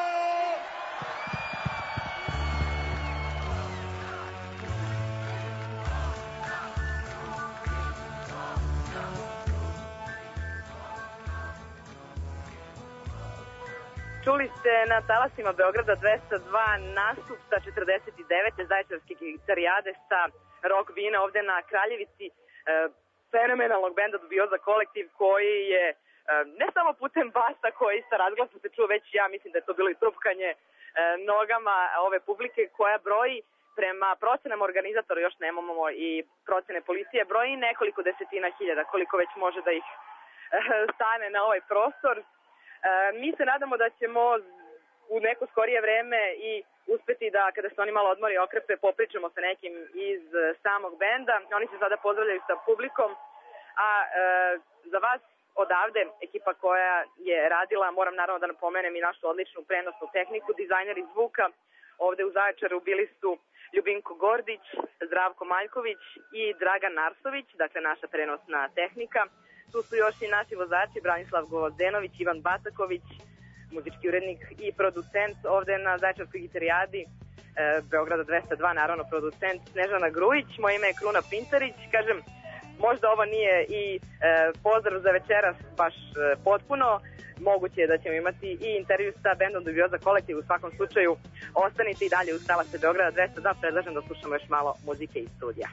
Čuli ste na talasima Beograda dvesta dva nastup sa četrdeset devete Zaječarske gitarijade sa Rock Vina ovde na Kraljevici, e, fenomenalnog benda Dubioza kolektiv koji je e, ne samo putem basa koji sa razglasom se čuo, već ja mislim da je to bilo i trupkanje e, nogama ove publike koja broji prema procenama organizatora, još nemamo i procene policije, broji nekoliko desetina hiljada koliko već može da ih e, stane na ovaj prostor. E, mi se nadamo da ćemo u neko skorije vreme i uspeti da kada se oni malo odmori i okrepe popričamo sa nekim iz samog benda. Oni se sada pozdravljaju sa publikom, a e, za vas odavde, ekipa koja je radila, moram naravno da napomenem i našu odličnu prenosnu tehniku, dizajneri zvuka, ovde u Zaječaru bili su Ljubinko Gordić, Zdravko Maljković i Dragan Narsović, dakle naša prenosna tehnika. Tu su još i naši vozači Branislav Govozdenović, Ivan Bataković, muzički urednik i producent ovde na Zaječarskoj gitarijadi, e, Beograda dvesta dva, naravno producent Snežana Grujić, moje ime je Kruna Pintarić. Kažem, možda ovo nije i e, pozdrav za večeras baš e, potpuno, moguće je da ćemo imati i intervju sa bendom Dubioza kolektiv. U svakom slučaju ostanite i dalje uz talase Beograda dvesta dva, predlažem da slušamo još malo muzike iz studija.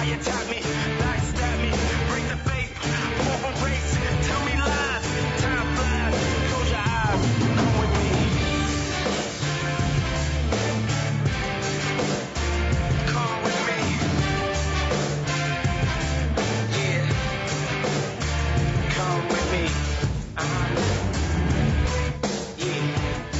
you tap me, backstab me, break the faith, walk a race, tell me lies, time flies, close your eyes, come with me. Come with me. Yeah. Come with me. Uh-huh. Yeah.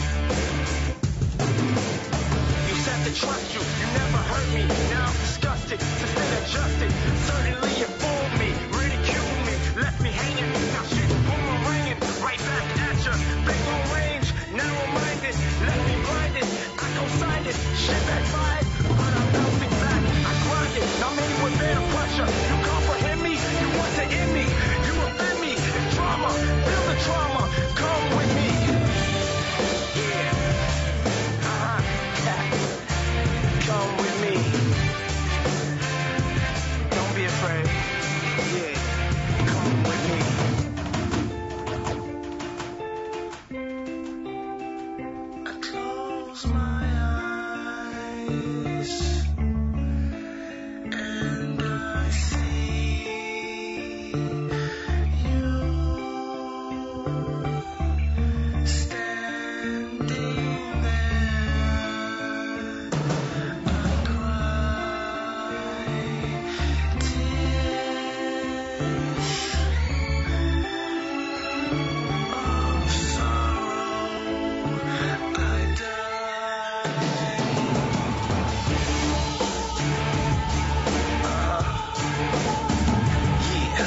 You said to trust you, you never hurt me. Now I'm disgusted to stay adjusted. Certainly you fooled me, ridiculed me, left me hanging. Now shit boomeranging right back at ya. Big long range, narrow-minded, left me blinded. I co-signed it, shit backfired, but I'm bouncing back. I grind it, now many would bear the pressure. You comprehend me, you want to end me, you offend me. It's drama, feel the trauma. Come with me. Yeah. Uh-huh. Come with me. Don't be afraid. Yeah. Come with me. I close my eyes and I see you standing there. I cry tears of sorrow. I die. Yeah.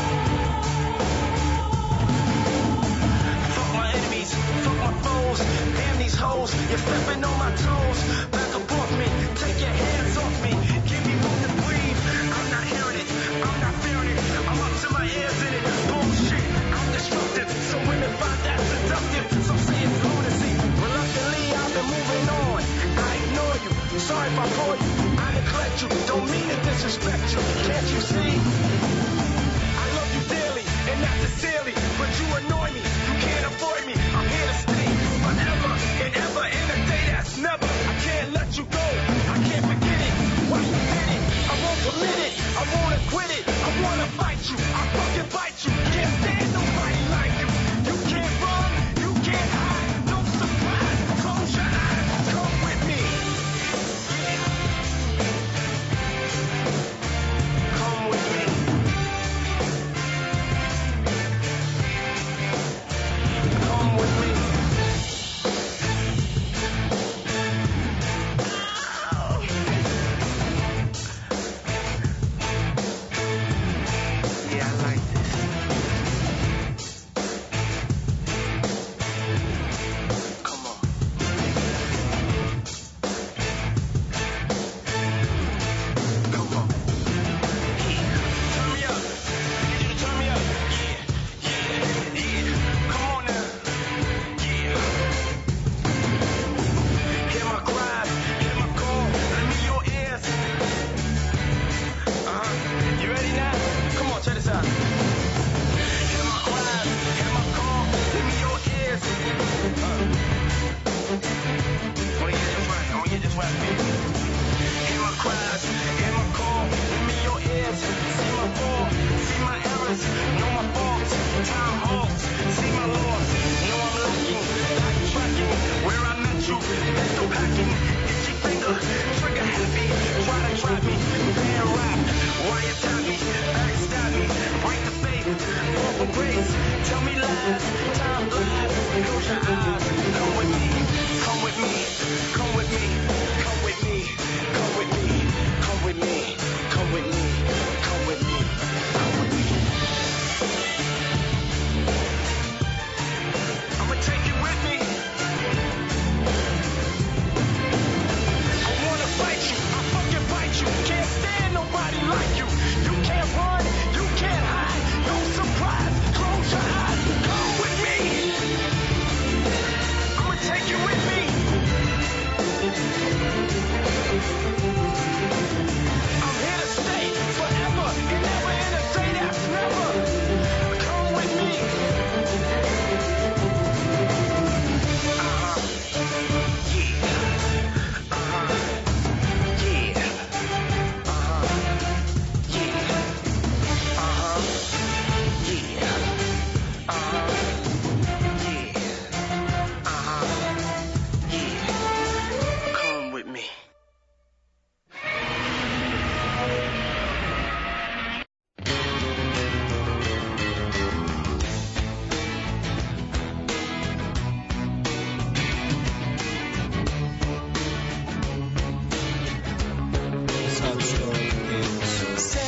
Fuck my enemies, fuck my foes, damn these hoes, you're stepping on my toes. Back up off me, take your hands off me, give me room to breathe. I'm not hearing it, I'm not fearing it, I'm up to my ears in it. Bullshit, I'm destructive, so women find that seductive. Some say it's lunacy, reluctantly I've been moving on. I ignore you, sorry if I bore you, I neglect you, don't mean to disrespect you. Can't you see? I love you dearly, and not sincerely, but you annoy me, you can't avoid me, I'm here to stay forever and ever, in a day that's never. I can't let you go, I can't forget it, why you did it, I won't permit it, I won't quit it, I wanna fight you, I fucking bite you, can't stand nobody like you, you can't run, you can't hide, no surprise, close your eyes, come with me. Yeah.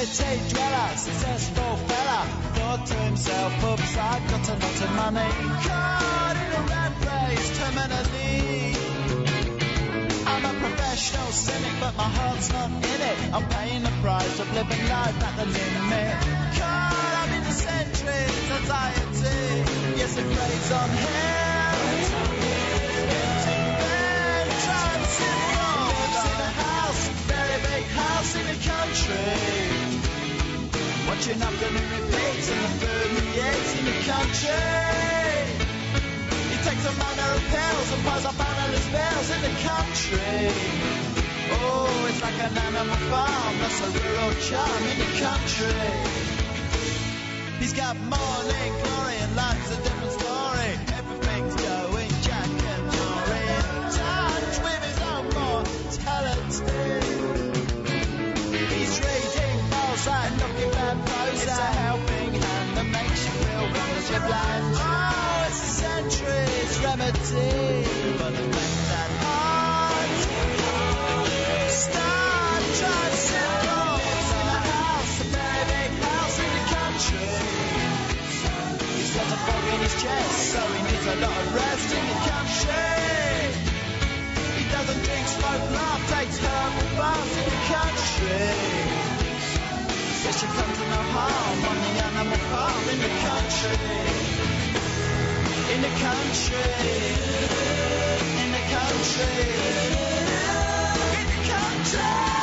city dweller, successful fella, thought to himself, oops, I've got a lot of money. Caught in a rat race, terminally. I'm a professional cynic, but my heart's not in it. I'm paying the price of living life at the limit. Caught up in the centuries, anxiety. Yes, it preys on him. Empty bed, transcendental. Lives in a house, very big house in the country. Watching afternoon repeats and the food he eats in the country. Takes a manner of pills and piles up analyst bills in the country. Oh, it's like an animal farm, that's a rural charm in the country. He's got morning glory and life's a different story. Everything's going Jack and Jory. In touch with his own mortality. He's reading Balzac, looking at Prozac. It's a helping hand that makes you feel wonders you're blind. Oh, it's a century's remedy for the fact that heart. Star tricycle lives in a house, a very big house in the country. He's got a fog in his chest, so he needs a lot of rest in the country. He doesn't drink, smoke, laugh, takes herbal baths in the country. Says she comes to no harm on the animal farm in the country. In the country, in the country, in the country.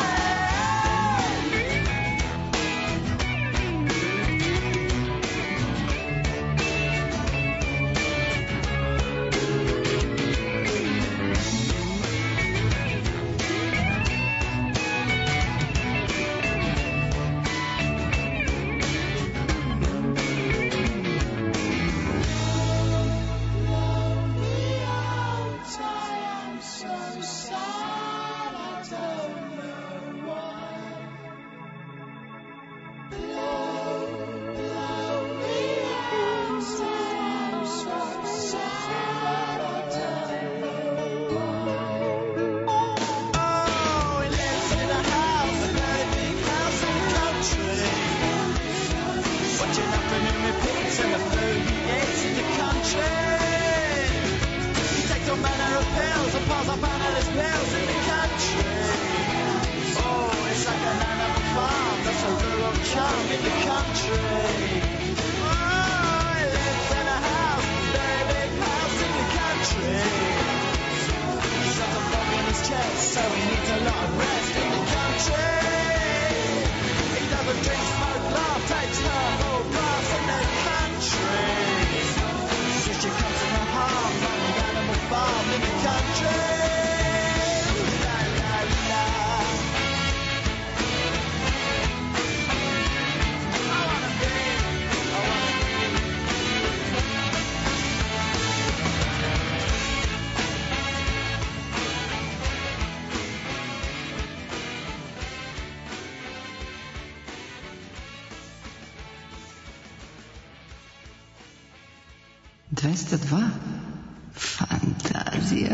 dvesto dva. Fantazija.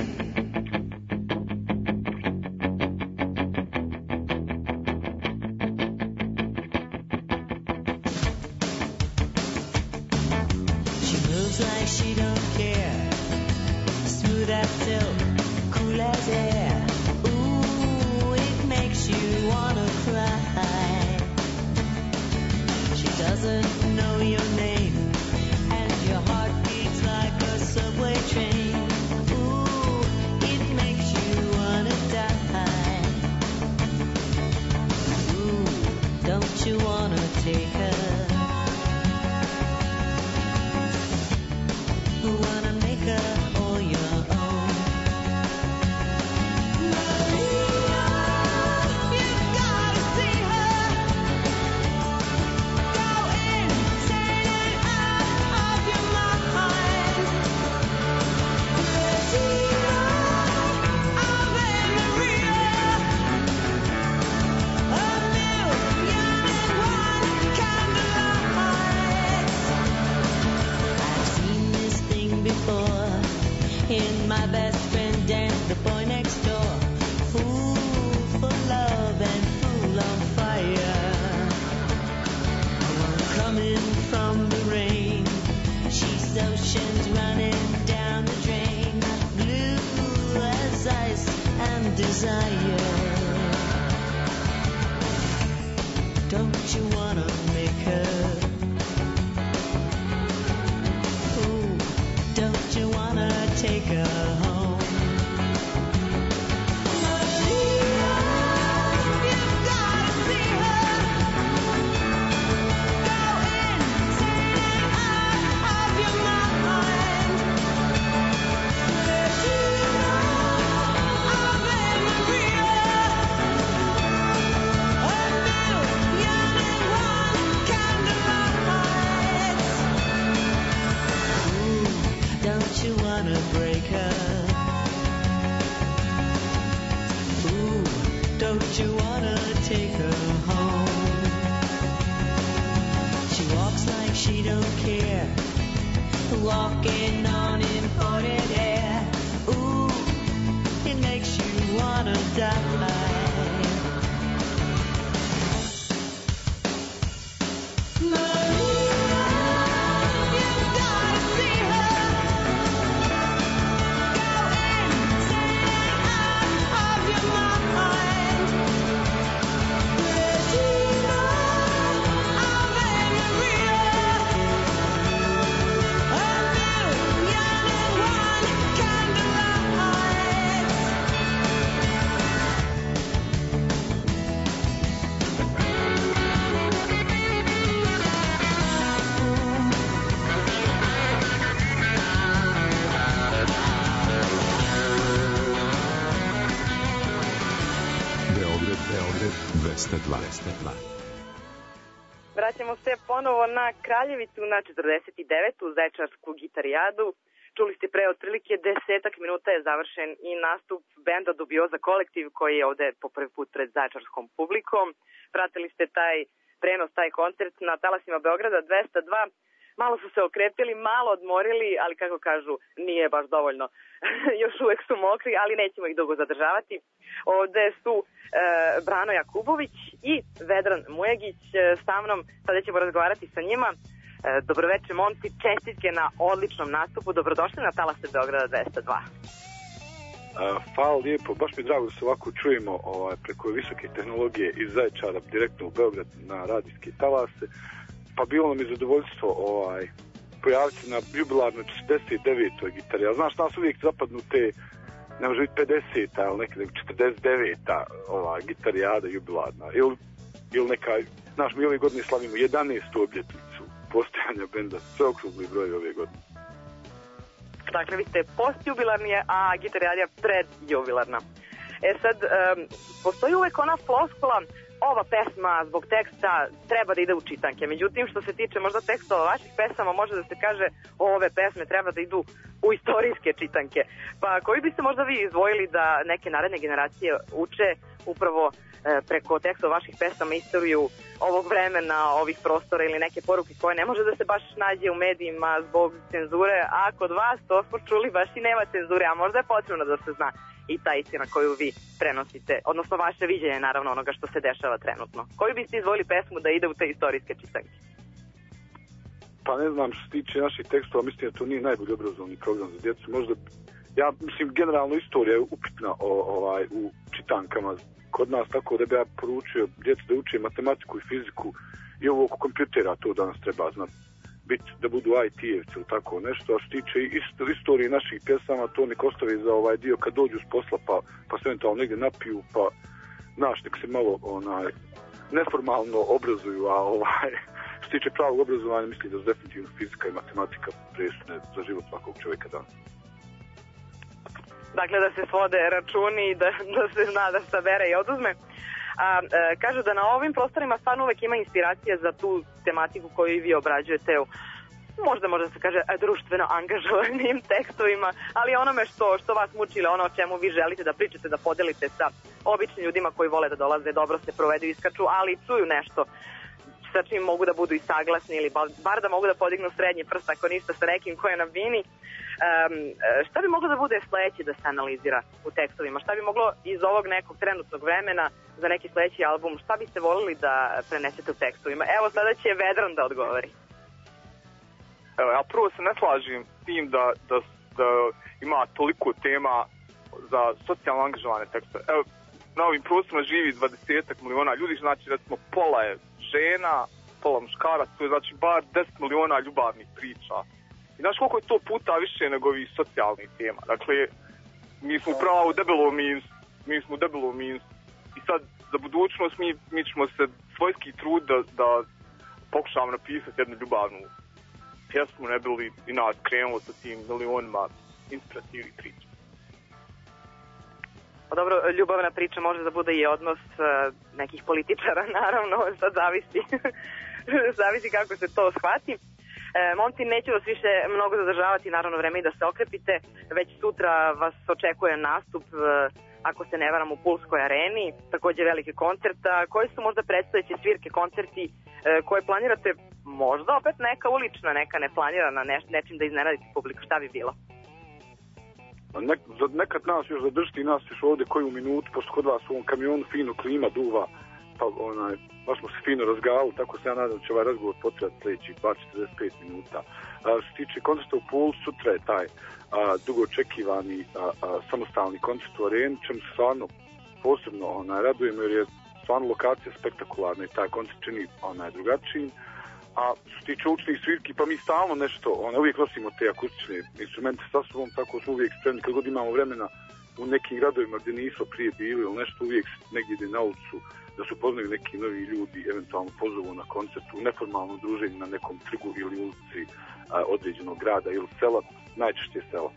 She moves like she don't care. Smooth as silk, cool as air. Ooh, it makes you wanna cry. She doesn't know your name, and your heart beats like a subway train. Ooh, Don't you wanna take her home? She walks like she don't care, walking on imported air. Ooh, it makes you wanna die. dvesta dva. Vraćamo se ponovo na Kraljevicu na četrdeset devetu Zaječarsku gitarijadu. Čuli ste pre otprilike desetak minuta je završen i nastup benda Dubioza Kolektiv koji je ovde po prvi put pred zaječarskom publikom. Pratili ste taj prenos, taj koncert na talasima Beograda dvesta dva. Malo su se okrepili, malo odmorili, ali kako kažu, nije baš dovoljno. Još uvek su mokri, ali nećemo ih dugo zadržavati. Ovde su e, Brano Jakubović i Vedran Mujegić e, sa mnom. Sada ćemo razgovarati sa njima. E, dobroveče, momci, čestitke na odličnom nastupu. Dobrodošli na talase Beograda dvesta dva. Uh, hvala lijepo, baš mi je drago da se ovako čujemo ovaj, preko visoke tehnologije iz Zaječara direktno u Beograd na radijske talase. Pa bilo nam je zadovoljstvo ovaj, pojaviti se na jubilarnoj četrdeset devetoj gitari. Ja znaš, nas uvijek zapadnu te, ne može biti pedeseta, ali nekada četrdeset deveta ova, gitarijada jubilarna. Ili, ili neka, znaš, mi ove godine slavimo jedanaestu obljetnicu postojanja benda, sve okrugli broj ove godine. Dakle, vi ste postjubilarni, a gitarijada je predjubilarna. E sad, um, postoji uvek ona floskula, ova pesma zbog teksta treba da ide u čitanke. Međutim, što se tiče možda tekstova vaših pesama, može da se kaže ove pesme treba da idu u istorijske čitanke. Pa koji biste možda vi izdvojili da neke naredne generacije uče upravo e, preko tekstova vaših pesama istoriju ovog vremena, ovih prostora ili neke poruke koje ne može da se baš nađe u medijima zbog cenzure, a kod vas to smo čuli baš i nema cenzure, a možda je potrebno da se zna i ta istina koju vi prenosite, odnosno vaše viđenje naravno onoga što se dešava trenutno. Koju biste izvojili pesmu da ide u te istorijske čitanke? Pa ne znam, što se tiče naših tekstova, mislim da to nije najbolji obrazovni program za djecu. Možda, ja mislim, generalno istorija je upitna o, ovaj, u čitankama kod nas, tako da bi ja poručio djecu da uče matematiku i fiziku i ovo oko kompjutera to danas treba znati. Biti da budu I T-evci ili tako nešto, a što tiče isto, istorije naših pjesama, to nek ostavi za ovaj dio kad dođu s posla, pa, pa se eventualno negdje napiju, pa znaš, nek se malo onaj, neformalno obrazuju, a ovaj, što tiče pravog obrazovanja, mislim da su definitivno fizika i matematika presudne za život svakog čovjeka danas. Dakle, da se svode računi i da, da se zna da sabere i oduzme. A, e, kažu da na ovim prostorima stvarno uvek ima inspiracija za tu tematiku koju vi obrađujete u, možda možda se kaže društveno angažovanim tekstovima, ali onome što, što vas muči ili ono o čemu vi želite da pričate, da podelite sa običnim ljudima koji vole da dolaze, dobro se provedu, iskaču, ali čuju nešto sa čim mogu da budu i saglasni ili bar da mogu da podignu srednji prst ako ništa sa nekim ko je na bini. Um, šta bi moglo da bude sledeće da se analizira u tekstovima? Šta bi moglo iz ovog nekog trenutnog vremena za neki sledeći album, šta biste volili da prenesete u tekstovima? Evo, sada će Vedran da odgovori. Evo, ja prvo se ne slažim s tim da, da, da ima toliko tema za socijalno angažovane tekstove. Evo, na ovim prostorima živi dvadeset miliona ljudi, znači recimo pola je žena, pola muškarac, to je znači bar deset miliona ljubavnih priča. I znaš koliko je to puta više nego ovih socijalnih tema. Dakle, mi smo pravo debelo minus, mi smo debelo minus. I sad, za budućnost mi, mi ćemo se svojski trud da, da pokušamo napisati jednu ljubavnu pjesmu, ne bi li i nas krenulo sa tim milionima inspirativnih priča. Pa dobro, ljubavna priča može da bude i odnos uh, nekih političara, naravno, sad zavisi, zavisi kako se to shvati. E, momci, neću vas više mnogo zadržavati, naravno vreme i da se okrepite, već sutra vas očekuje nastup, ako se ne varam, u Pulskoj areni, takođe veliki koncert. Koji su možda predstojeći svirke, koncerti e, koje planirate, možda opet neka ulična, neka neplanirana, neš, nečim da iznenadite publiku, šta bi bilo? Nek, nekad nas još zadržite i nas još ovde koju minutu, pošto kod vas u ovom kamionu fino klima duva, pa onaj, baš smo se fino razgali, tako se ja nadam da će ovaj razgovor potrajati sljedećih dvadeset do četrdeset pet minuta. A, što se tiče koncerta u Pulu, sutra je taj a, dugo očekivani a, a, samostalni koncert u areni, čemu se stvarno posebno onaj, radujemo jer je stvarno lokacija spektakularna i taj koncert čini onaj, drugačijim. A što se tiče učnih svirki, pa mi stalno nešto, onaj, uvijek nosimo te akustične instrumente sa sobom, tako smo uvijek spremni kad god imamo vremena u nekim gradovima gdje nismo prije bili ili nešto, uvijek negdje ide na ulicu da se upoznaju neki novi ljudi, eventualno pozovu na koncert u neformalnom druženju na nekom trgu ili ulici a, određenog grada ili sela, najčešće sela.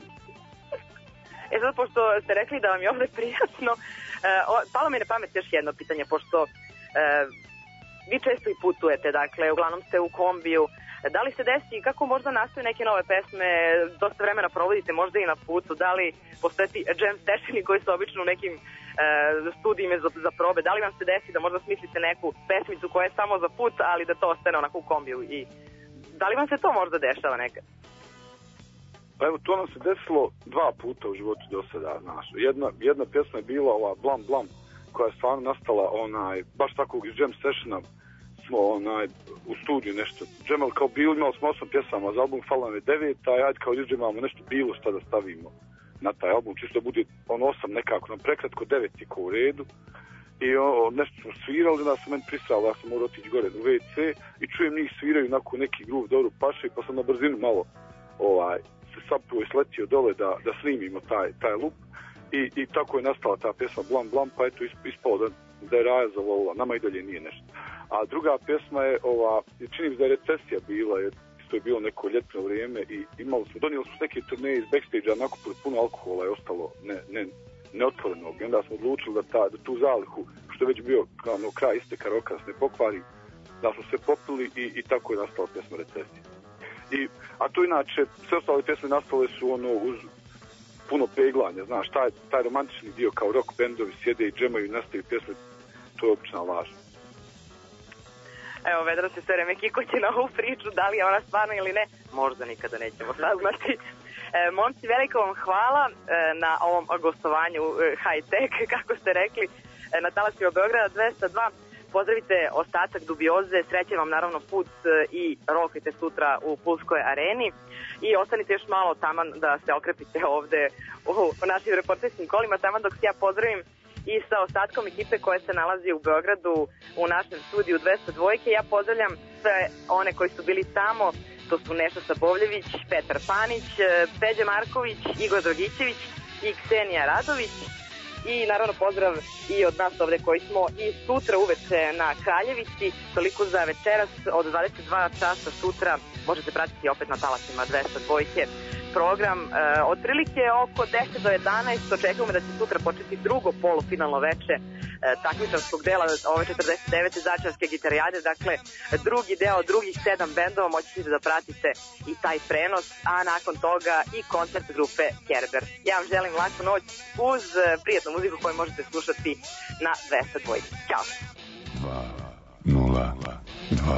E sad, pošto ste rekli da vam je ovdje prijatno, e, o, palo mi na pamet još jedno pitanje, pošto e, vi često i putujete, dakle, uglavnom ste u kombiju. Da li se desi, kako možda nastaju neke nove pesme, dosta vremena provodite možda i na putu, da li postoje ti jam sessioni koji su obično u nekim e, studijima za, za probe, da li vam se desi da možda smislite neku pesmicu koja je samo za put, ali da to ostane onako u kombiju i da li vam se to možda dešava nekad? Pa evo, to nam se desilo dva puta u životu do sada, znaš. Jedna, jedna pjesma je bila ova Blam Blam, koja je stvarno nastala onaj, baš takvog iz jam sessiona, smo onaj, u studiju nešto džemali kao bilo, imali smo osam pjesama za album, fala nam je devet, a ajde kao izđemamo nešto bilo šta da stavimo na taj album, čisto da bude on osam nekako, nam prekratko devet je ko u redu i o, nešto smo svirali, da sam meni prisralo, ja sam morao otići gore u ve ce i čujem njih sviraju nakon neki groove dobro paše pa sam na brzinu malo ovaj, se sapio i sletio dole da, da snimimo taj, taj loop i, i tako je nastala ta pjesma Blam Blam, pa eto ispalo da, da je Raja zavolila, nama i dalje nije nešto. A druga pjesma je ova, čini mi da je recesija bila, jer isto je bilo neko ljetno vrijeme i imali smo, donijeli smo neke turneje iz backstage-a, nakupili puno alkohola je ostalo ne, ne, neotvorenog i onda smo odlučili da, ta, da tu zalihu, što je već bio kao no, kraj isteka roka, se ne pokvari, da smo sve popili i, i tako je nastala pjesma recesija. I, a to inače, sve ostale pjesme nastale su ono uz puno peglanja, znaš, taj, taj romantični dio kao rock bendovi sjede i džemaju i nastaju pjesme, to je obična laž. Evo, Vedro se sve vreme kikoće na ovu priču, da li je ona stvarna ili ne, možda nikada nećemo saznati. E, momci, veliko vam hvala e, na ovom gostovanju e, high tech, kako ste rekli, e, na talasima Beograda dvesta dva. Pozdravite ostatak Dubioze, sreće vam naravno put e, i rokajte sutra u Pulskoj areni i ostanite još malo taman da se okrepite ovde u, u našim reporterskim kolima, taman dok se ja pozdravim i sa ostatkom ekipe koja se nalazi u Beogradu u našem studiju dvesta dva. Ja pozdravljam sve one koji su bili tamo, to su Neša Sabovljević, Petar Panić, Peđa Marković, Igor Drogićević i Ksenija Radović i naravno pozdrav i od nas ovde koji smo i sutra uveče na Kraljevici, toliko za večeras od dvadeset dva časa sutra možete pratiti opet na talasima dvesta dva program. E, otprilike oko deset do jedanaest očekujemo da će sutra početi drugo polufinalno veče e, takmičarskog dela ove četrdeset devete začarske gitarijade, dakle drugi deo, drugih sedam bendova moći ćete da pratite i taj prenos, a nakon toga i koncert grupe Kerber. Ja vam želim laku noć uz prijatnu muziku koju možete slušati na dvesta dva. Ćao! dva nula dva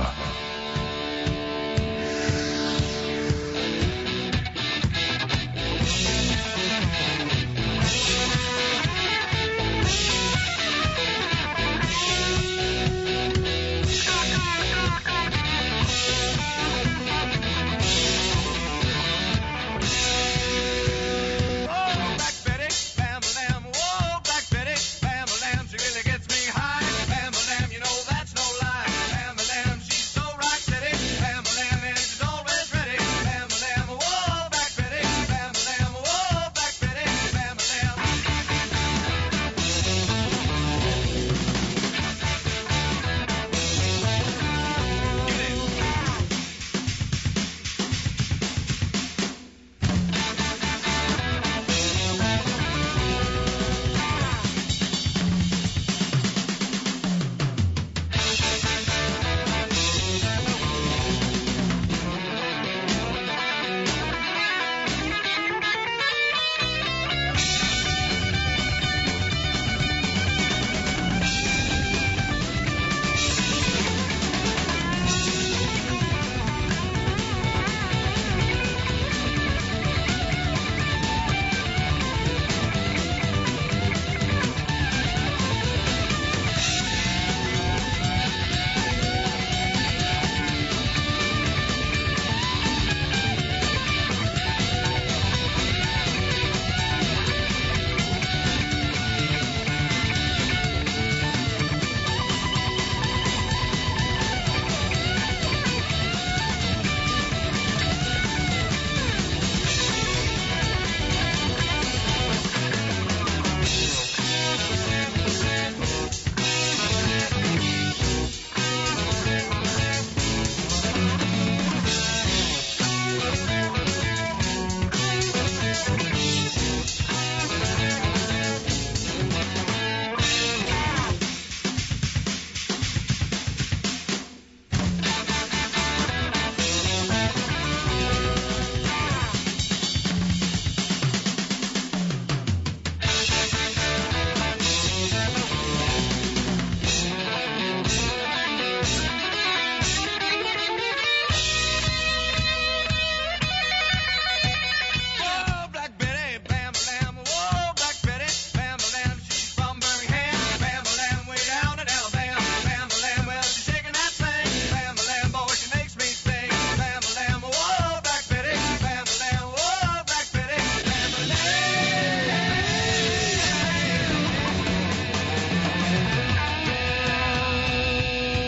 She really gets me high. Bam, bam, you know that's no lie. Bam, bam, she's so right.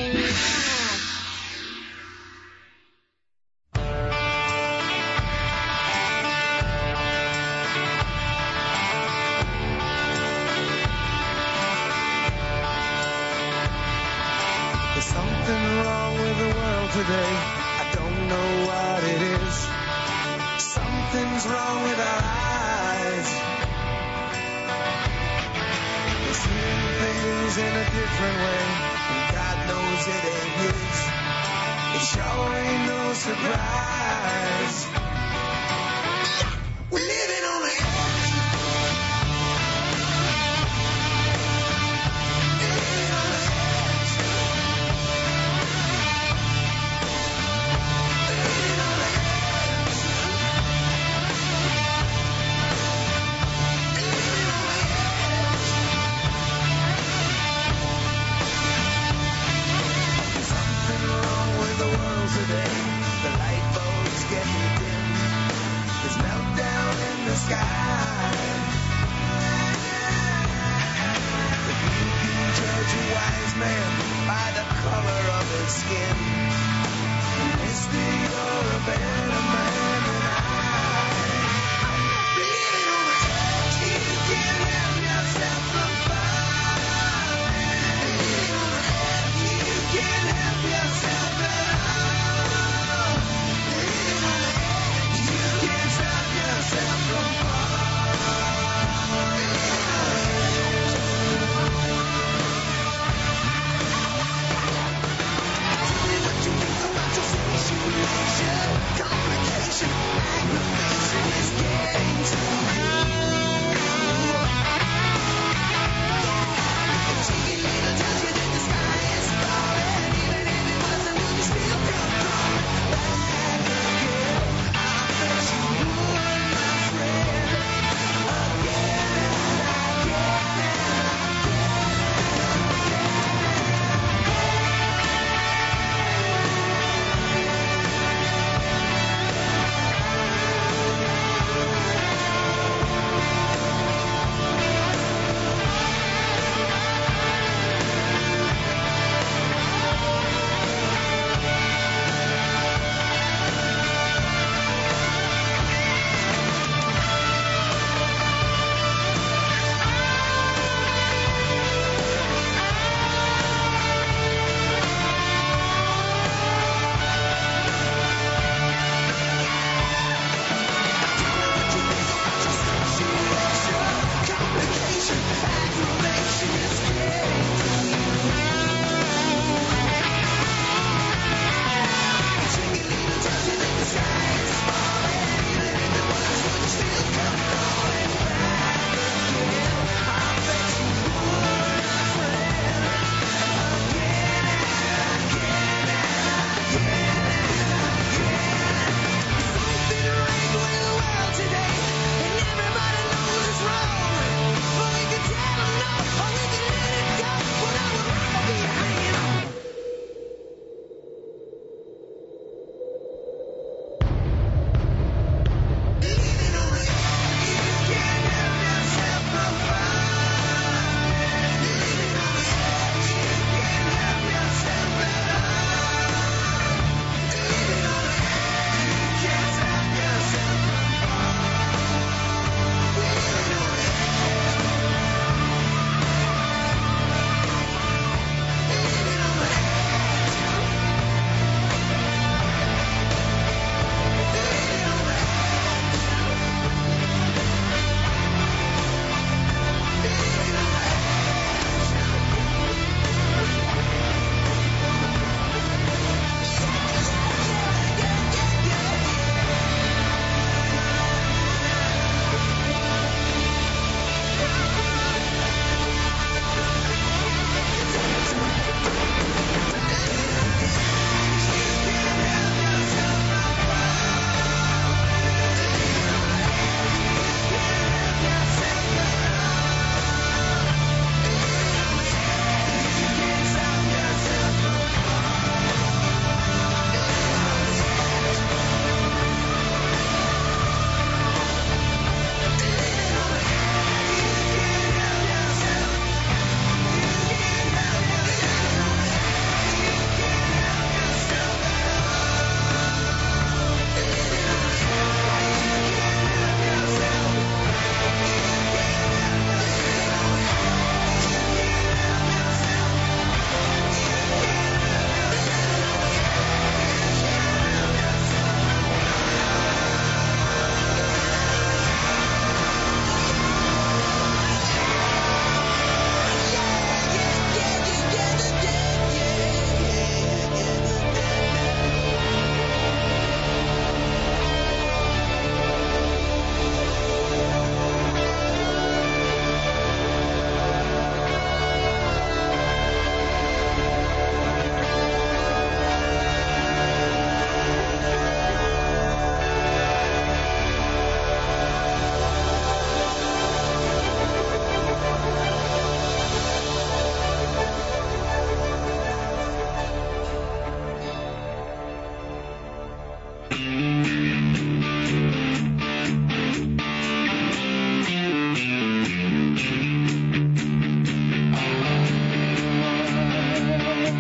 There's something wrong with the world today. I don't know what it is. Something's wrong with our eyes. We're seeing things in a different way, and God knows it ain't his. It sure ain't no surprise. We're living on the edge. Living on the edge. Living on the edge. Living on the edge. There's something wrong with the world today. The light bulb's getting dim. There's meltdown in the sky. If you can judge a wise man by the color of his skin, mister, you're a better man than I. Living on the edge, you can't help yourself from falling. Living on the edge, you can't help yourself at all. Living on the edge, you can't stop yourself from falling. Living on the edge. Tell me what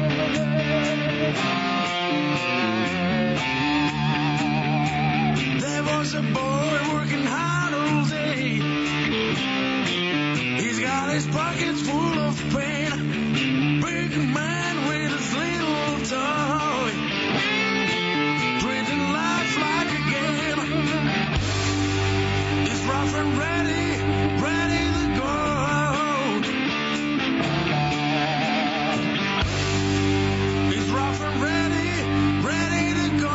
There was a boy working hard all day. He's got his pockets full of pain. Big man with his little toy, treating life like a game. He's rough and ready, ready to go. He's rough and ready, ready to go.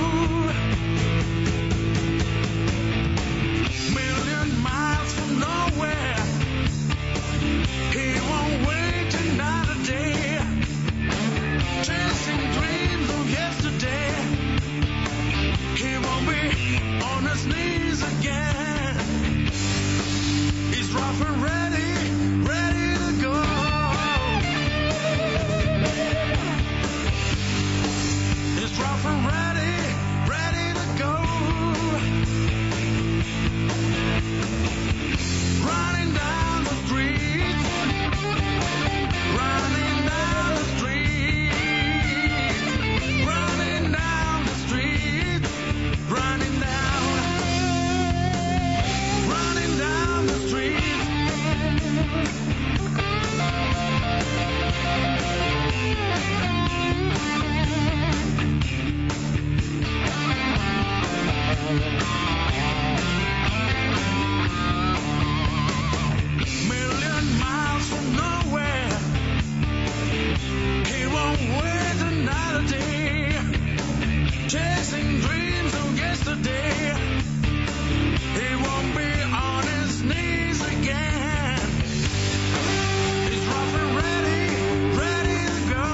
Million miles from nowhere, he won't wait another day. Chasing dreams of yesterday, he won't be on his knees again. He's rough and ready, ready to go. He's rough and ready, ready to go. Running down the street, running down the street, running down the street, running down, running down the street. Million miles from nowhere, he won't wait another day. Chasing dreams of yesterday, he won't be on his knees again. He's rough and ready, ready to go.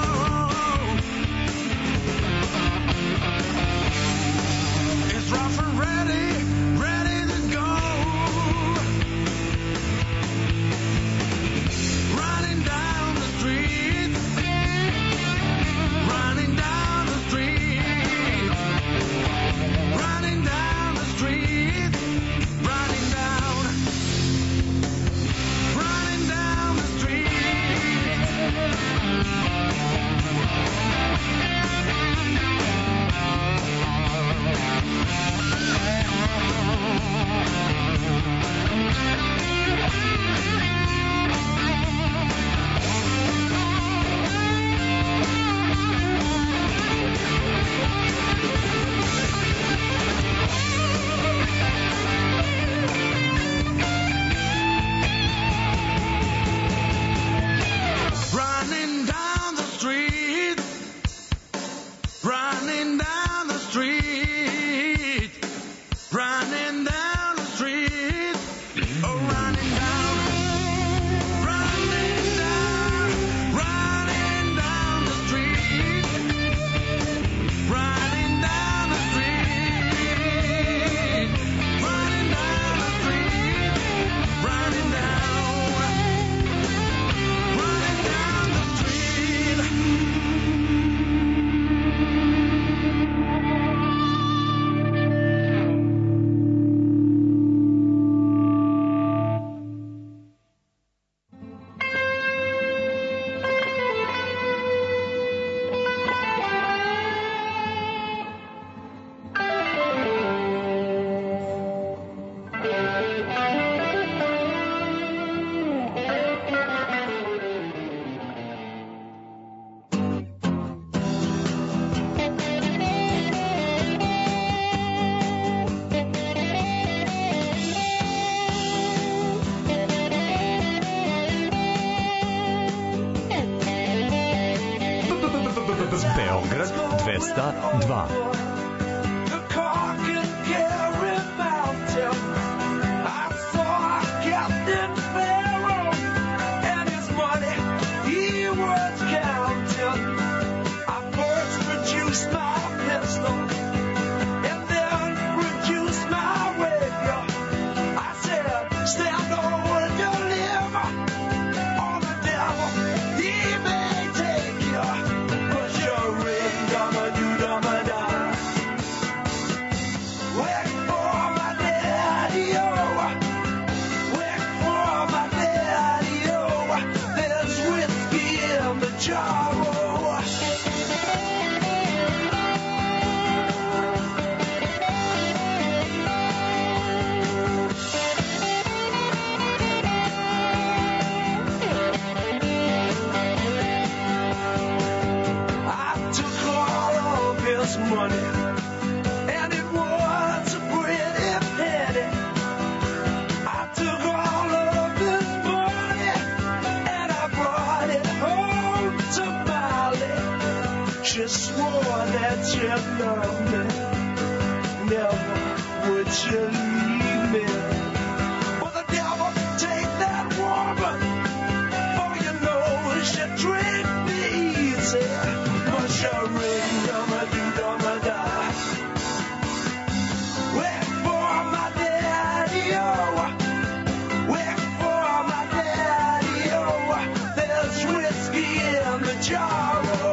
He's rough and ready, ready to go. Running down the street, running down the street, running down the street, running down, running down the street. Running down the street, running down the street, running down the street, oh running down, running down, running down the street, running down the street, running down the street, running down, running down the street. Beograd dvesta dva. The car can carry mountain. I saw Captain Pharaoh and his money he was counting. I first reduced my pistol and then reduced my radio. I said, stand over and deliver on the devil. He may take you, but you're in dumma do dumma da. Wait for my daddy, oh. Wait for my daddy, oh. There's whiskey in the jar, oh. you swore that you loved me, never would you leave me. Well, the devil take that woman, for you know she treat me easy. But she ring, dumma do, dumma da. Wait for my daddy, oh. Wait for my daddy, oh. There's whiskey in the jar, oh.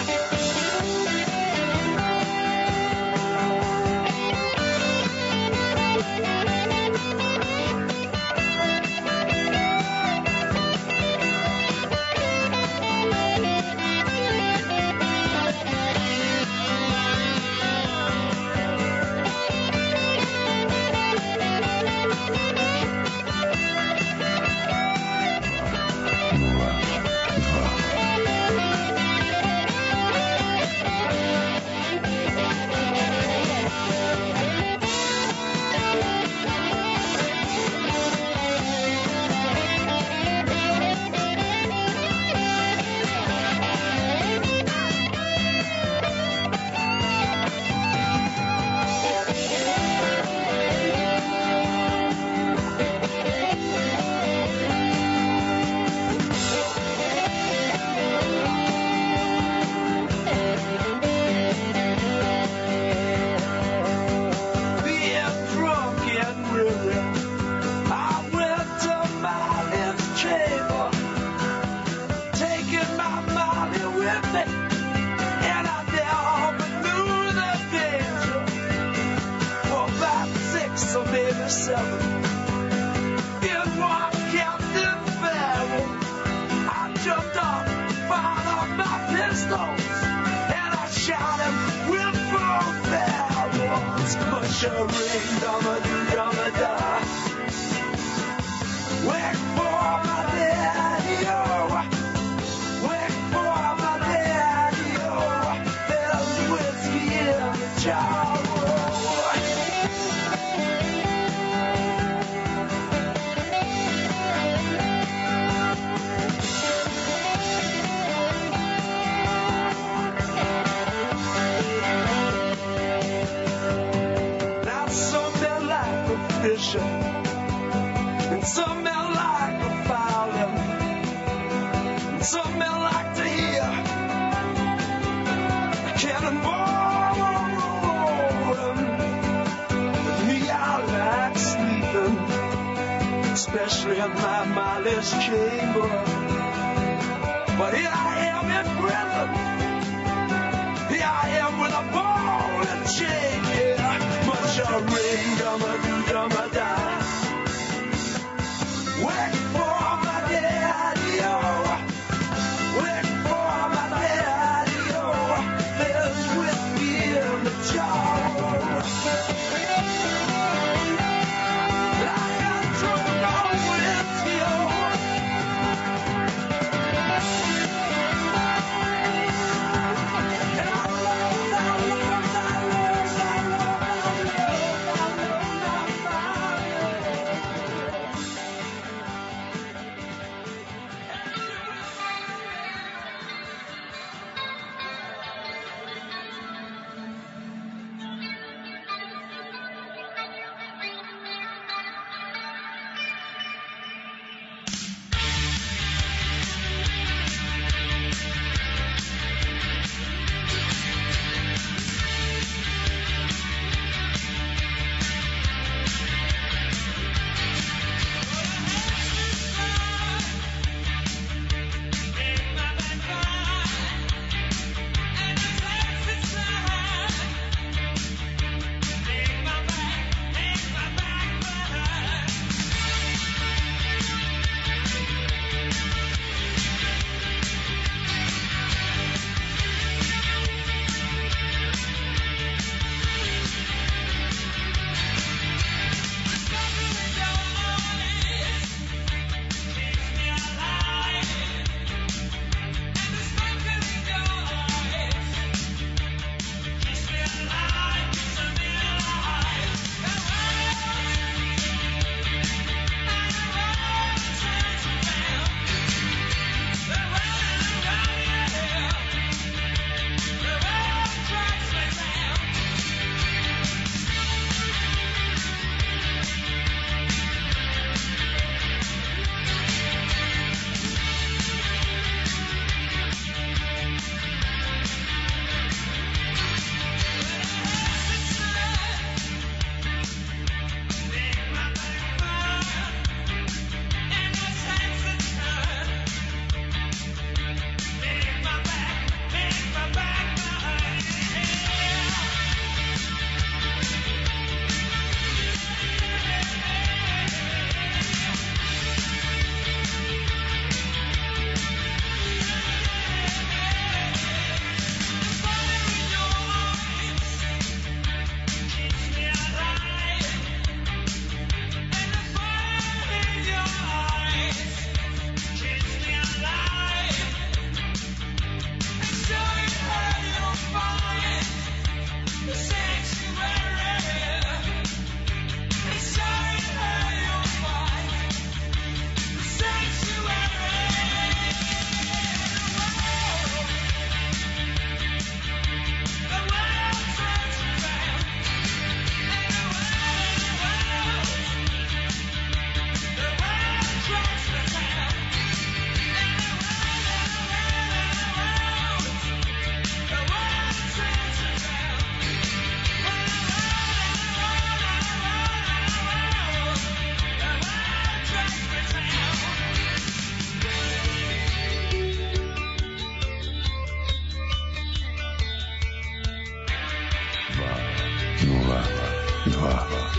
Especially in my mindless chamber. But here I am in prison. Here I am with a ball and chain. Yeah, much a ring, dumma do, dumma da. Wait for my daddy, oh. Wait for my daddy, oh. There's whiskey in the jar. dva, dva.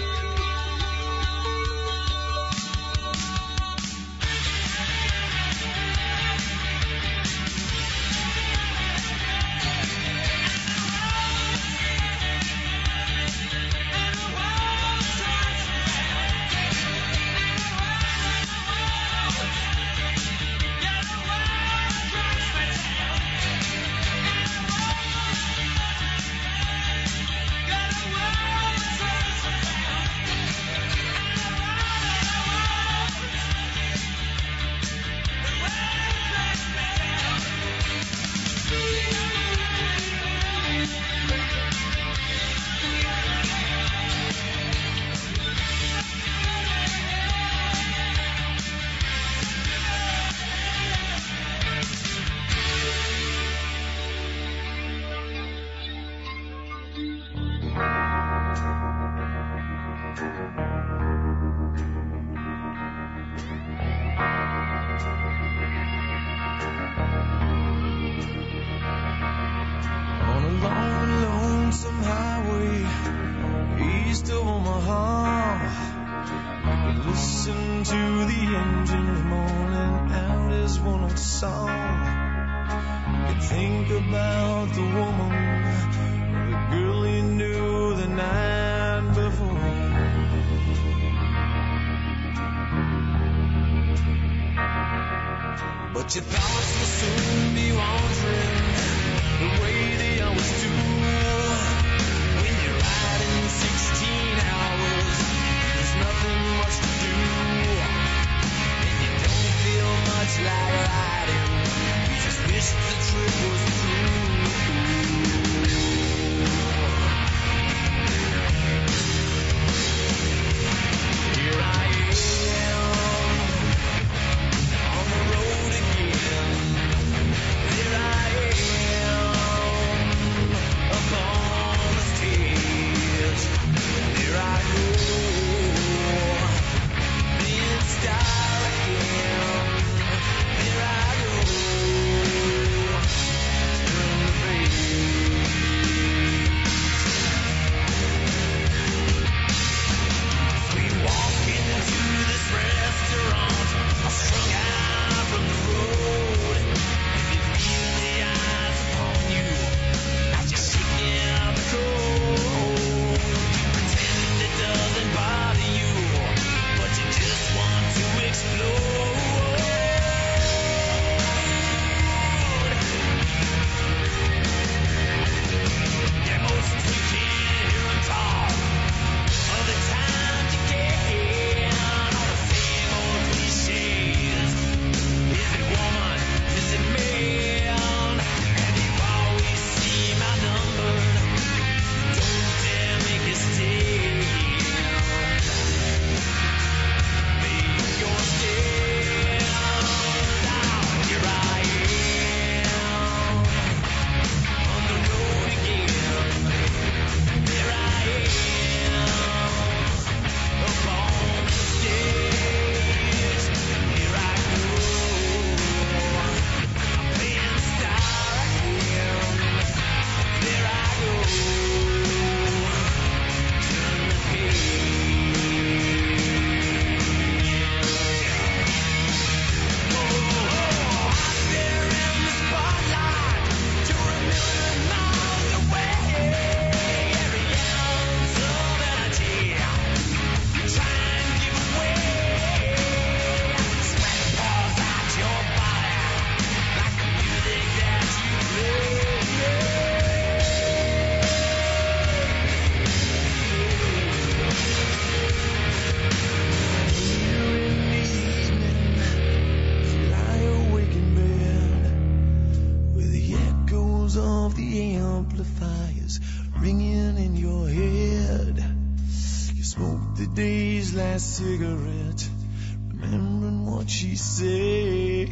Cigarette, remembering what she said,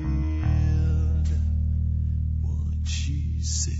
what she said.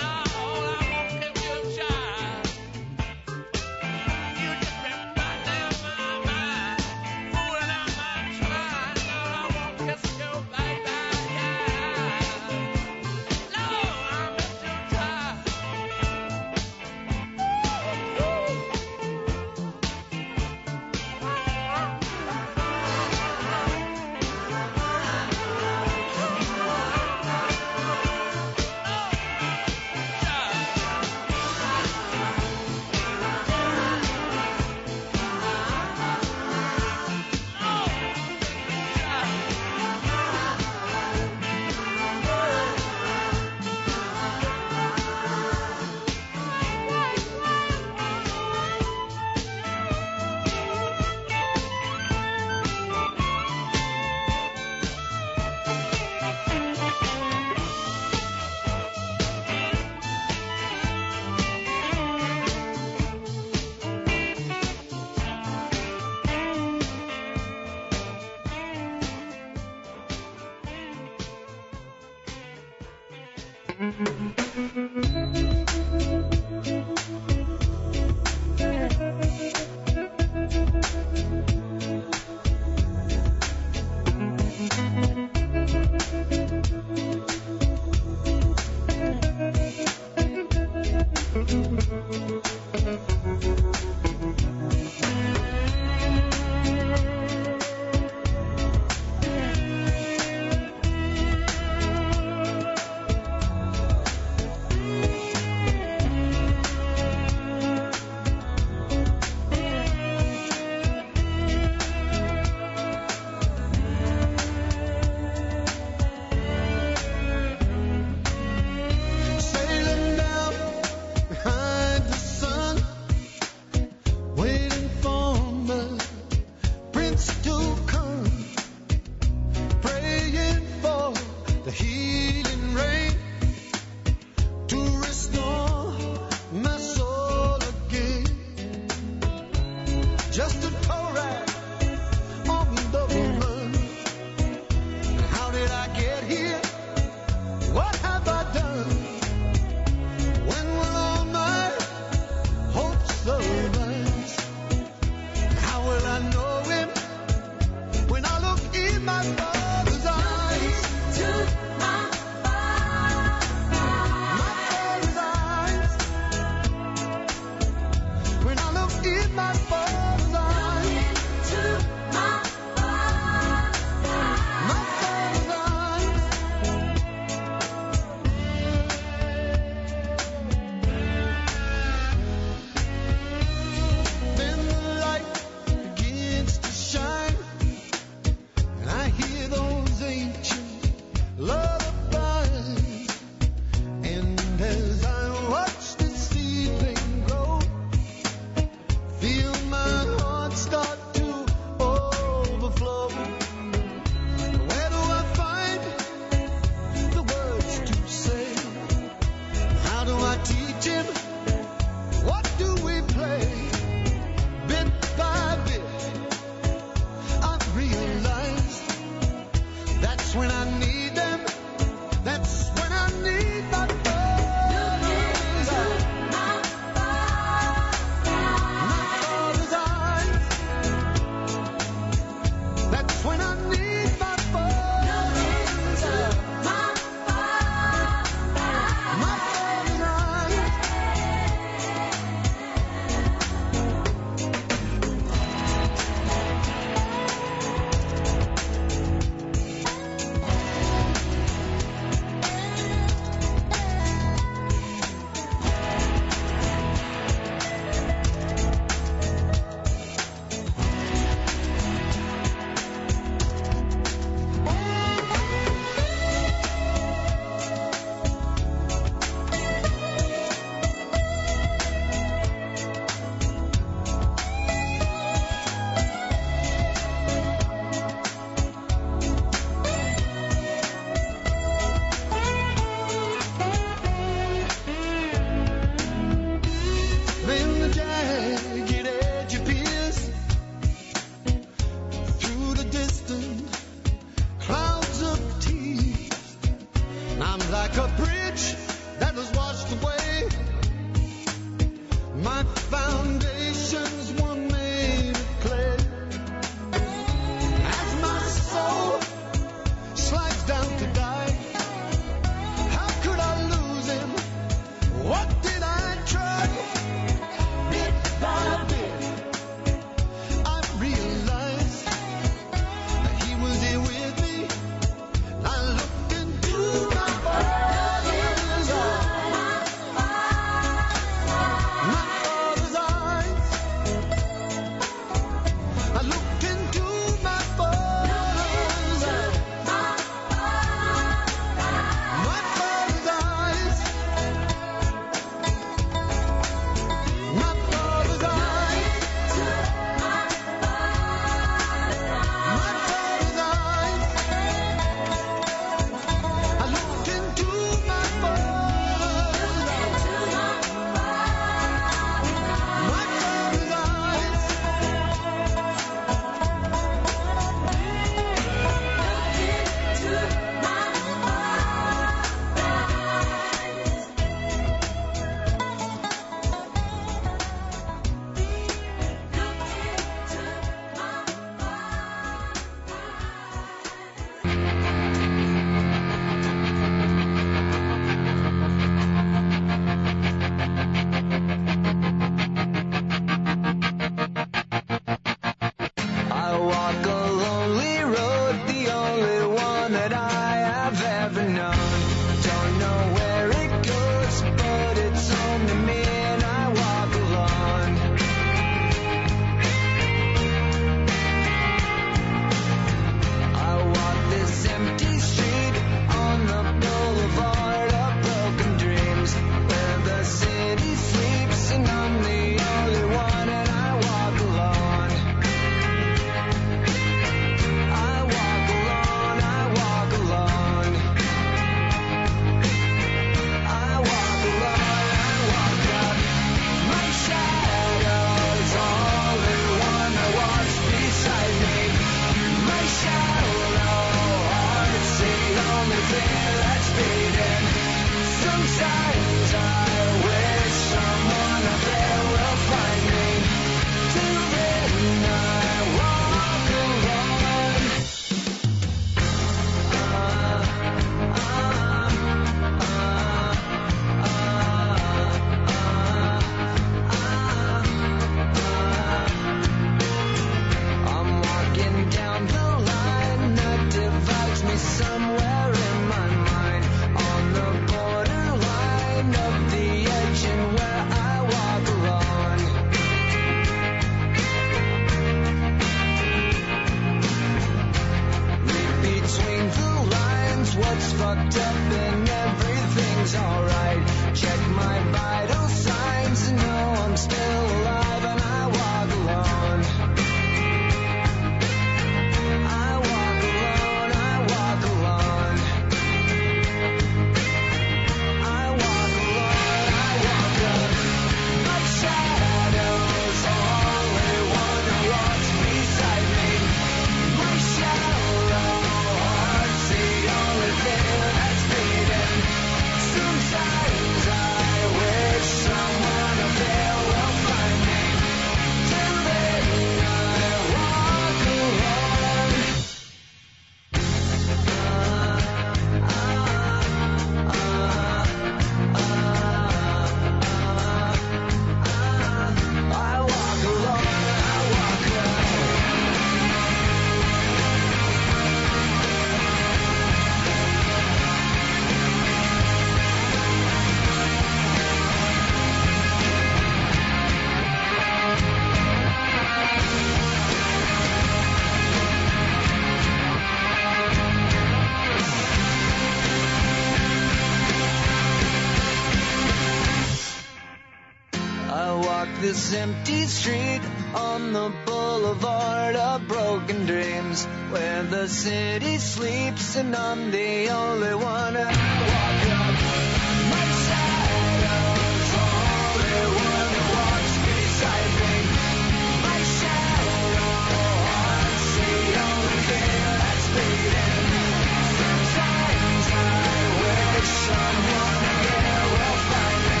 walk this empty street on the boulevard of broken dreams, where the city sleeps and I'm the only one who walk up. My shadow's only one who walks beside me. My shadow haunts the only thing that's beating. Sometimes I wish someone here will find me.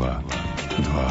nula dva.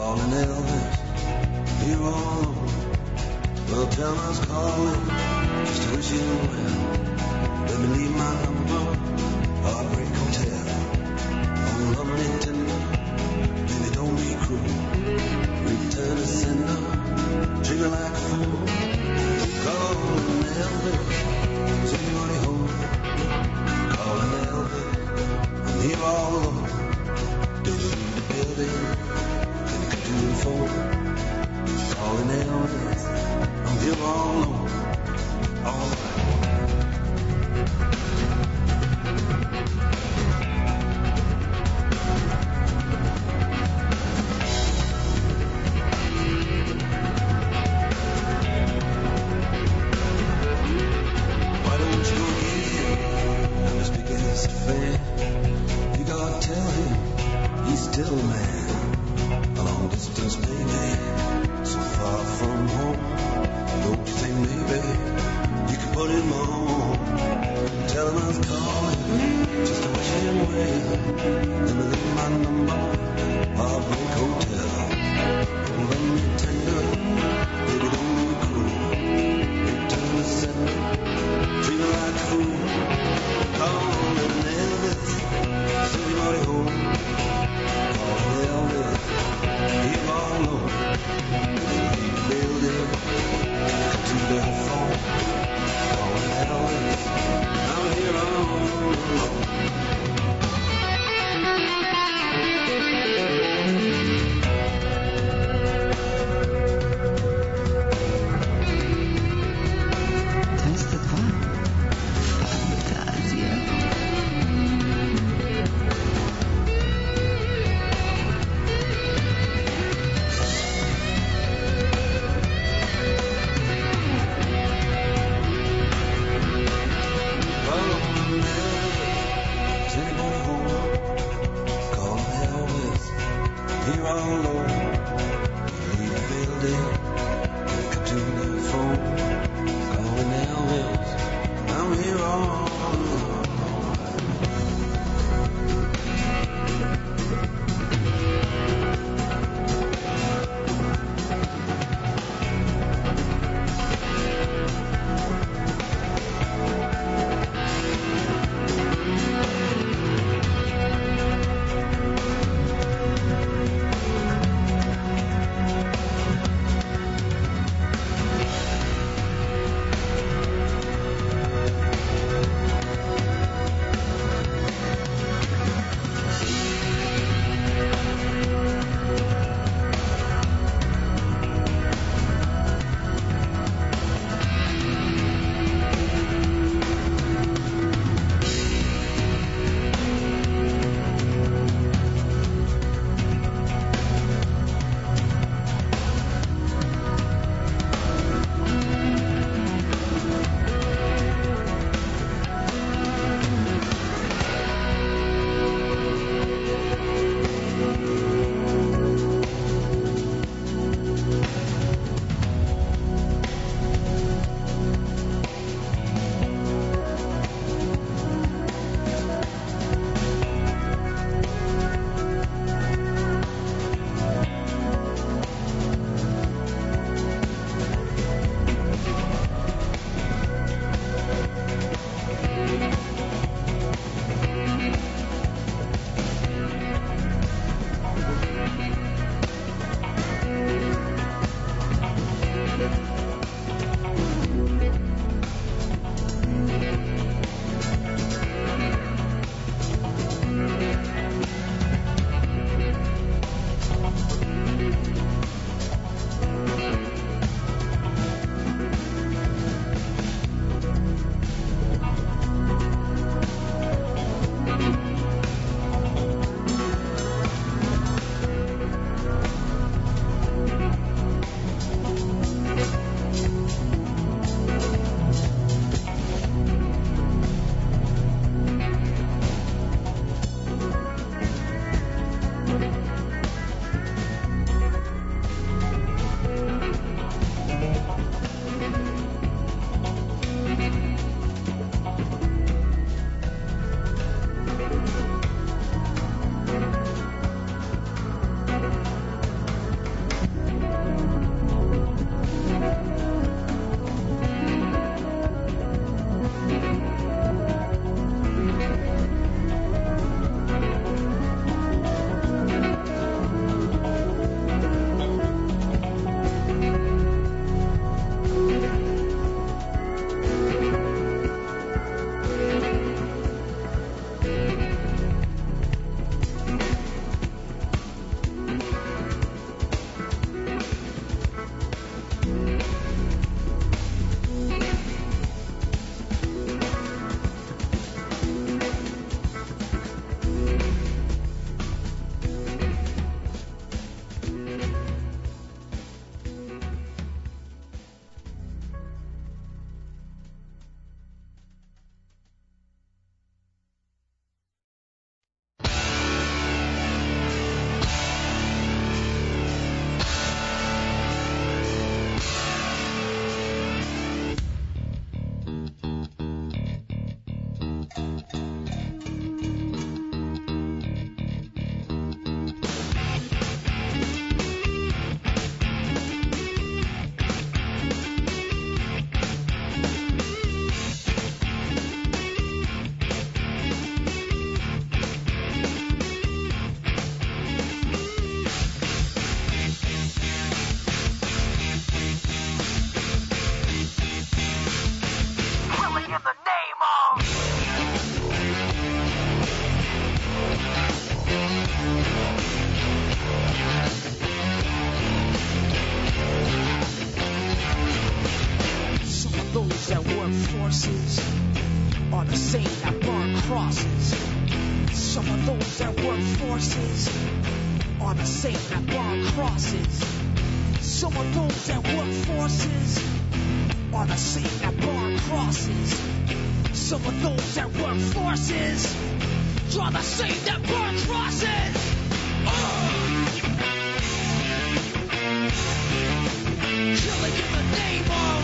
calling Elvis, here all alone. Well, tell me I was calling, just to wish you well. Let me leave my number, Heartbreak Hotel. Oh, love me tender, baby, don't be cruel. Return to sender, treat me like a fool. Calling Elvis, is anybody home? Calling Elvis, I'm here all alone. Don't leave the building, can you come to the phone? Calling Elvis, I'm here all alone. All right. Still a man, a long distance baby, so far from home. Don't you think maybe you could put him on? Tell him I was calling, just to wish him well. Let me leave my number, Heartbreak Hotel. Oh, let me tender, baby, don't be cruel. Return to sender, treat me like a fool. Calling Elvis, is anybody home? Elvis, here all alone. Leave the building, come to the phone. Calling Elvis, I'm here all alone. двести два. Фантазия. workforces are the same that burn crosses. Some of those that work forces are the same that burn crosses. Some of those that work forces are the same that burn crosses. Some of those that work forces are the same that burn crosses. Uh! Killing in the name of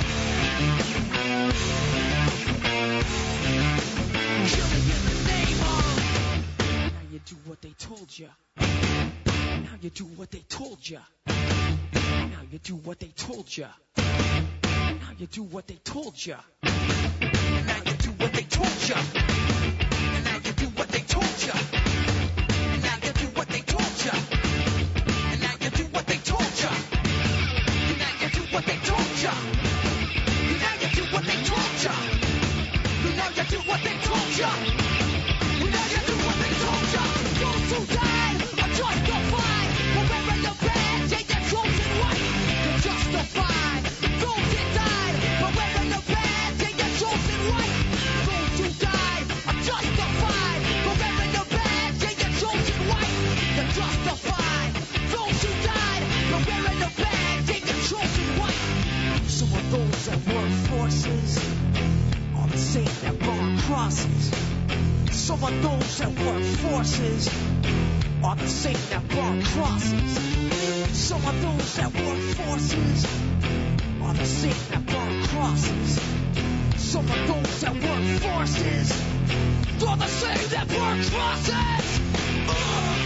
Killing in the name of Now you do what they told you. Now you do what they told you. Now you do what they told you. Now you do what they told you. Now you do what they told you. Now you do what they told you. Now you do what they told you. Now you do what they told you. Now you do what they told you. Now you do what they told you. Now you do what they told you. Now you do what they told you. Those who died are justified for wearing the badge. They get chosen white. They're justified. Those that died for wearing the badge. They get chosen white. Those who died are justified for wearing the badge. They get chosen white. They're justified. Those who died for wearing the badge. They get chosen white. Some of those that work forces are the same that burn crosses. Some of those that work forces are the same that burn crosses. Some of those that work forces are the same that burn crosses. Some of those that work forces are the same that burn crosses. Uh!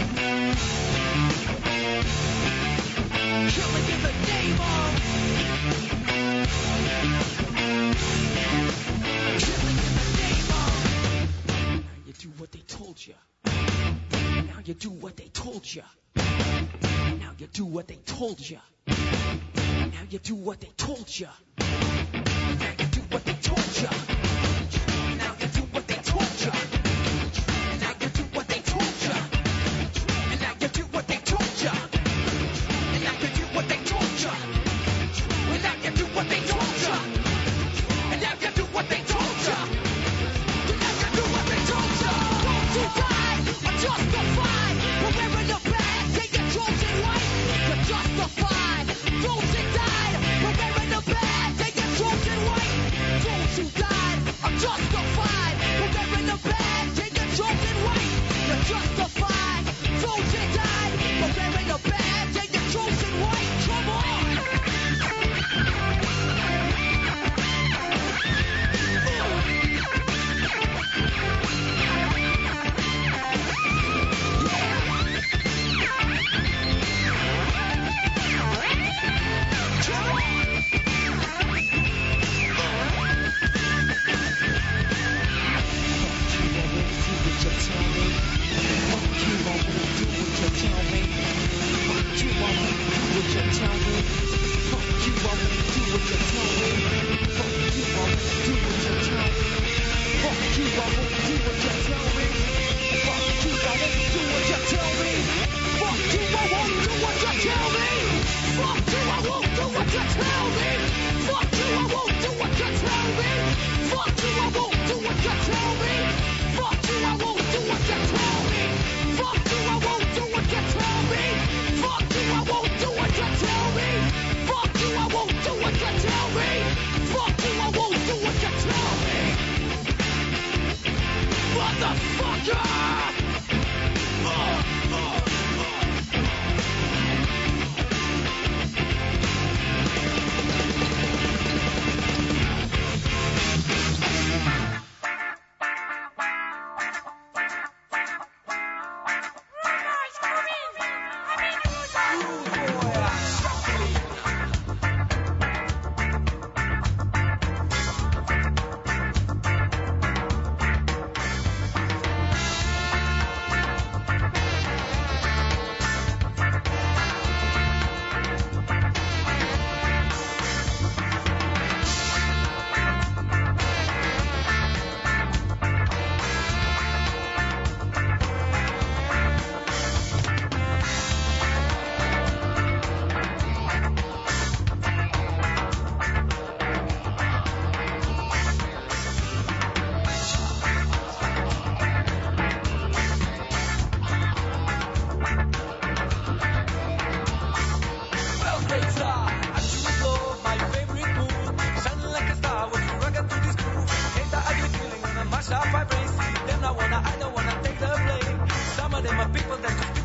Killing in the name of Killing in the name of Now you do what they told you. Now you do what they told you. Now you do what they told you. Now you do what they told you. Now you do what they told you. Now you do what they told you. Now you do what they told you. And now you do what they told you. And now you do what they told you. And now you do what they told you. And now you do what they told you. And now you do what they told you. Those who died are justified for wearing the badge. They get chosen white. They're justified. Those that died for wearing the badge. They get chosen white. Those who died are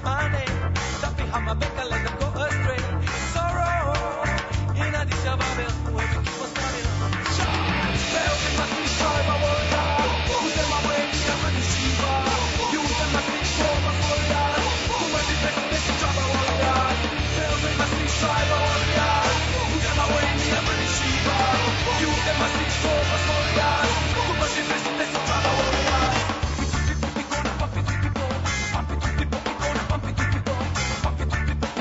my name. That behind my back, I let them go astray. Sorrow in Addis Ababa, where we keep on standing on. Tell them I see five, I will die. Who's in my way, I'm a Shiva. You them I see four, I will die. Who am I best, best job, I will die. Tell them I see five, I will die. Who's in my way, I'm a Shiva. You them I see four, I will die. Who am I best, best job, I will die. Pump it to people, pump it to people, pump it to people, pump it to people, pump it to people.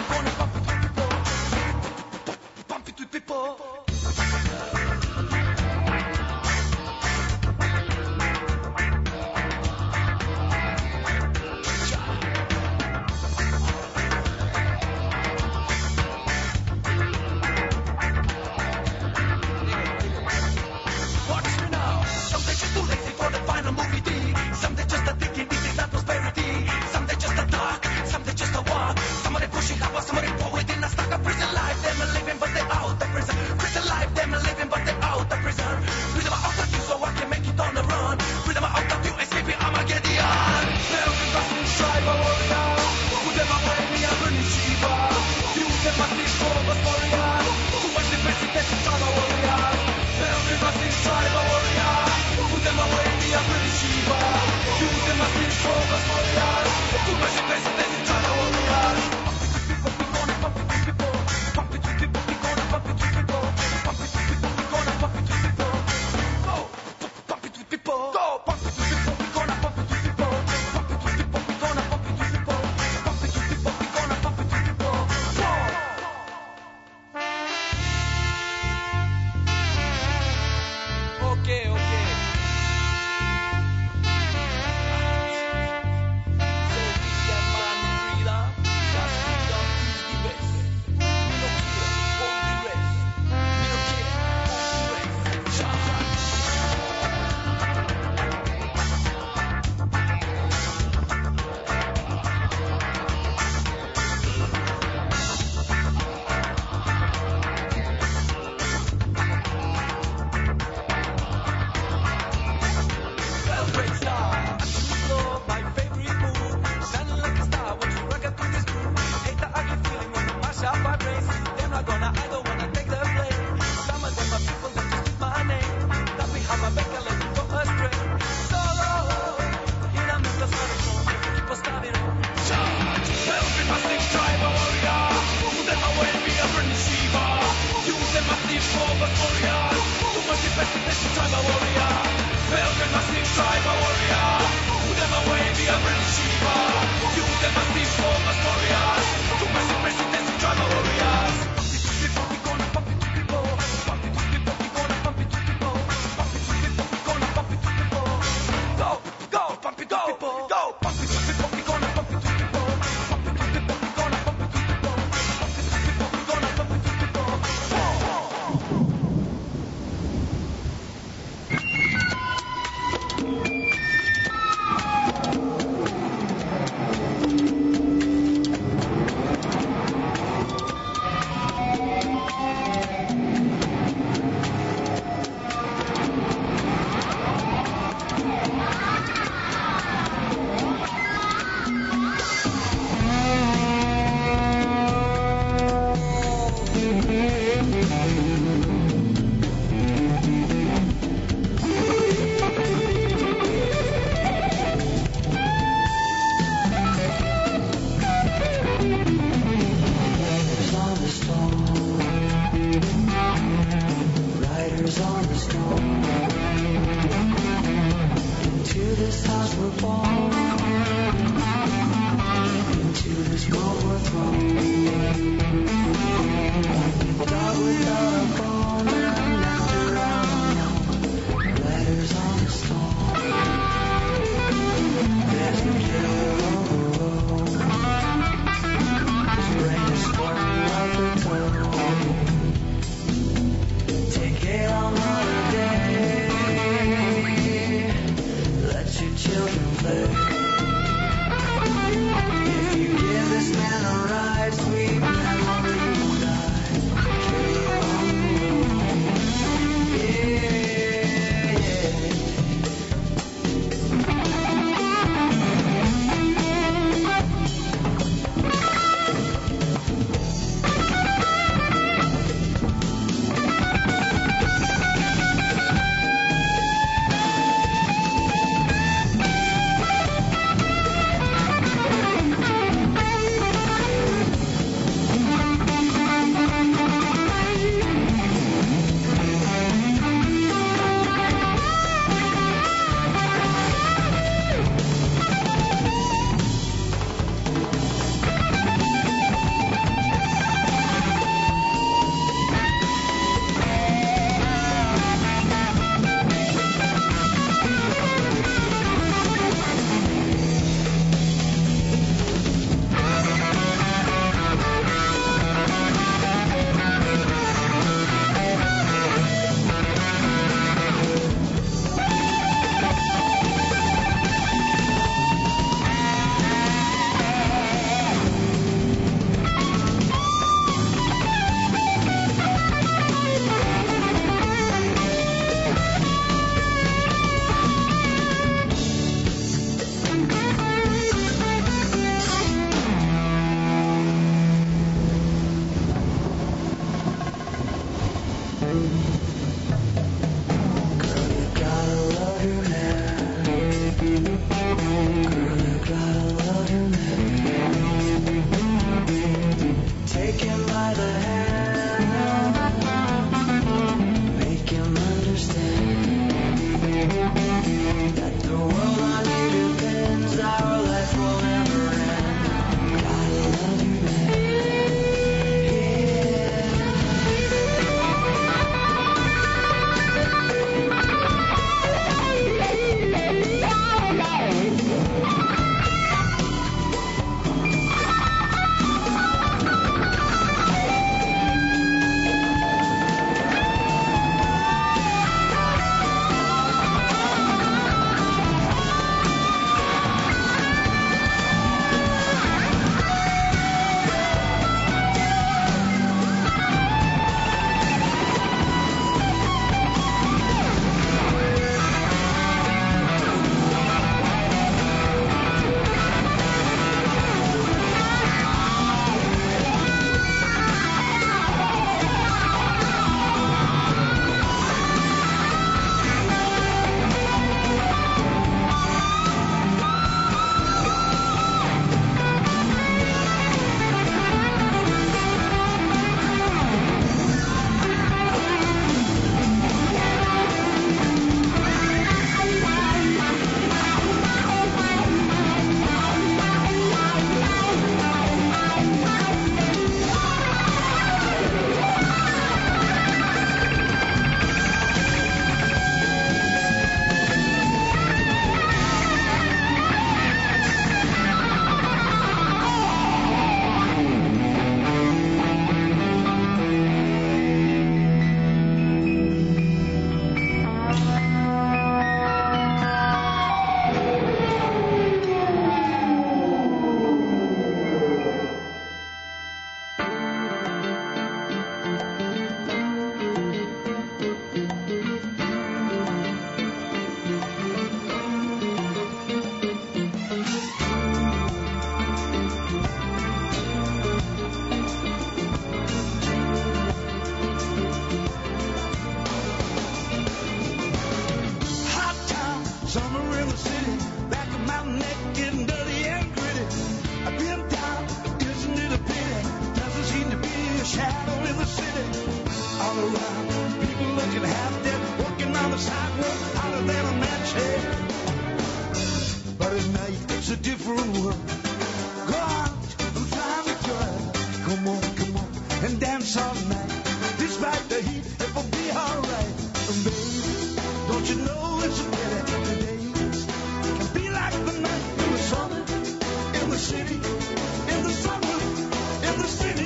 around. People looking half dead, walking on the sidewalk, hotter than a match head. But at night it's a different world. Go out and find a girl. Come on, come on, and dance all night. Despite the heat, it will be alright. And baby, don't you know it's a pity the days can be like the night in the summer, in the city, in the summer, in the city.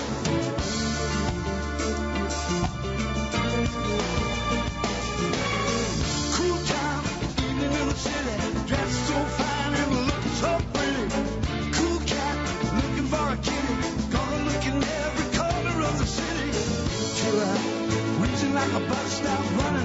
Cool town, evening in the city, dressed so fine and looking so pretty. Cool cat, looking for a kitty, gonna look in every corner of the city. Till I'm reaching like a bus stop, running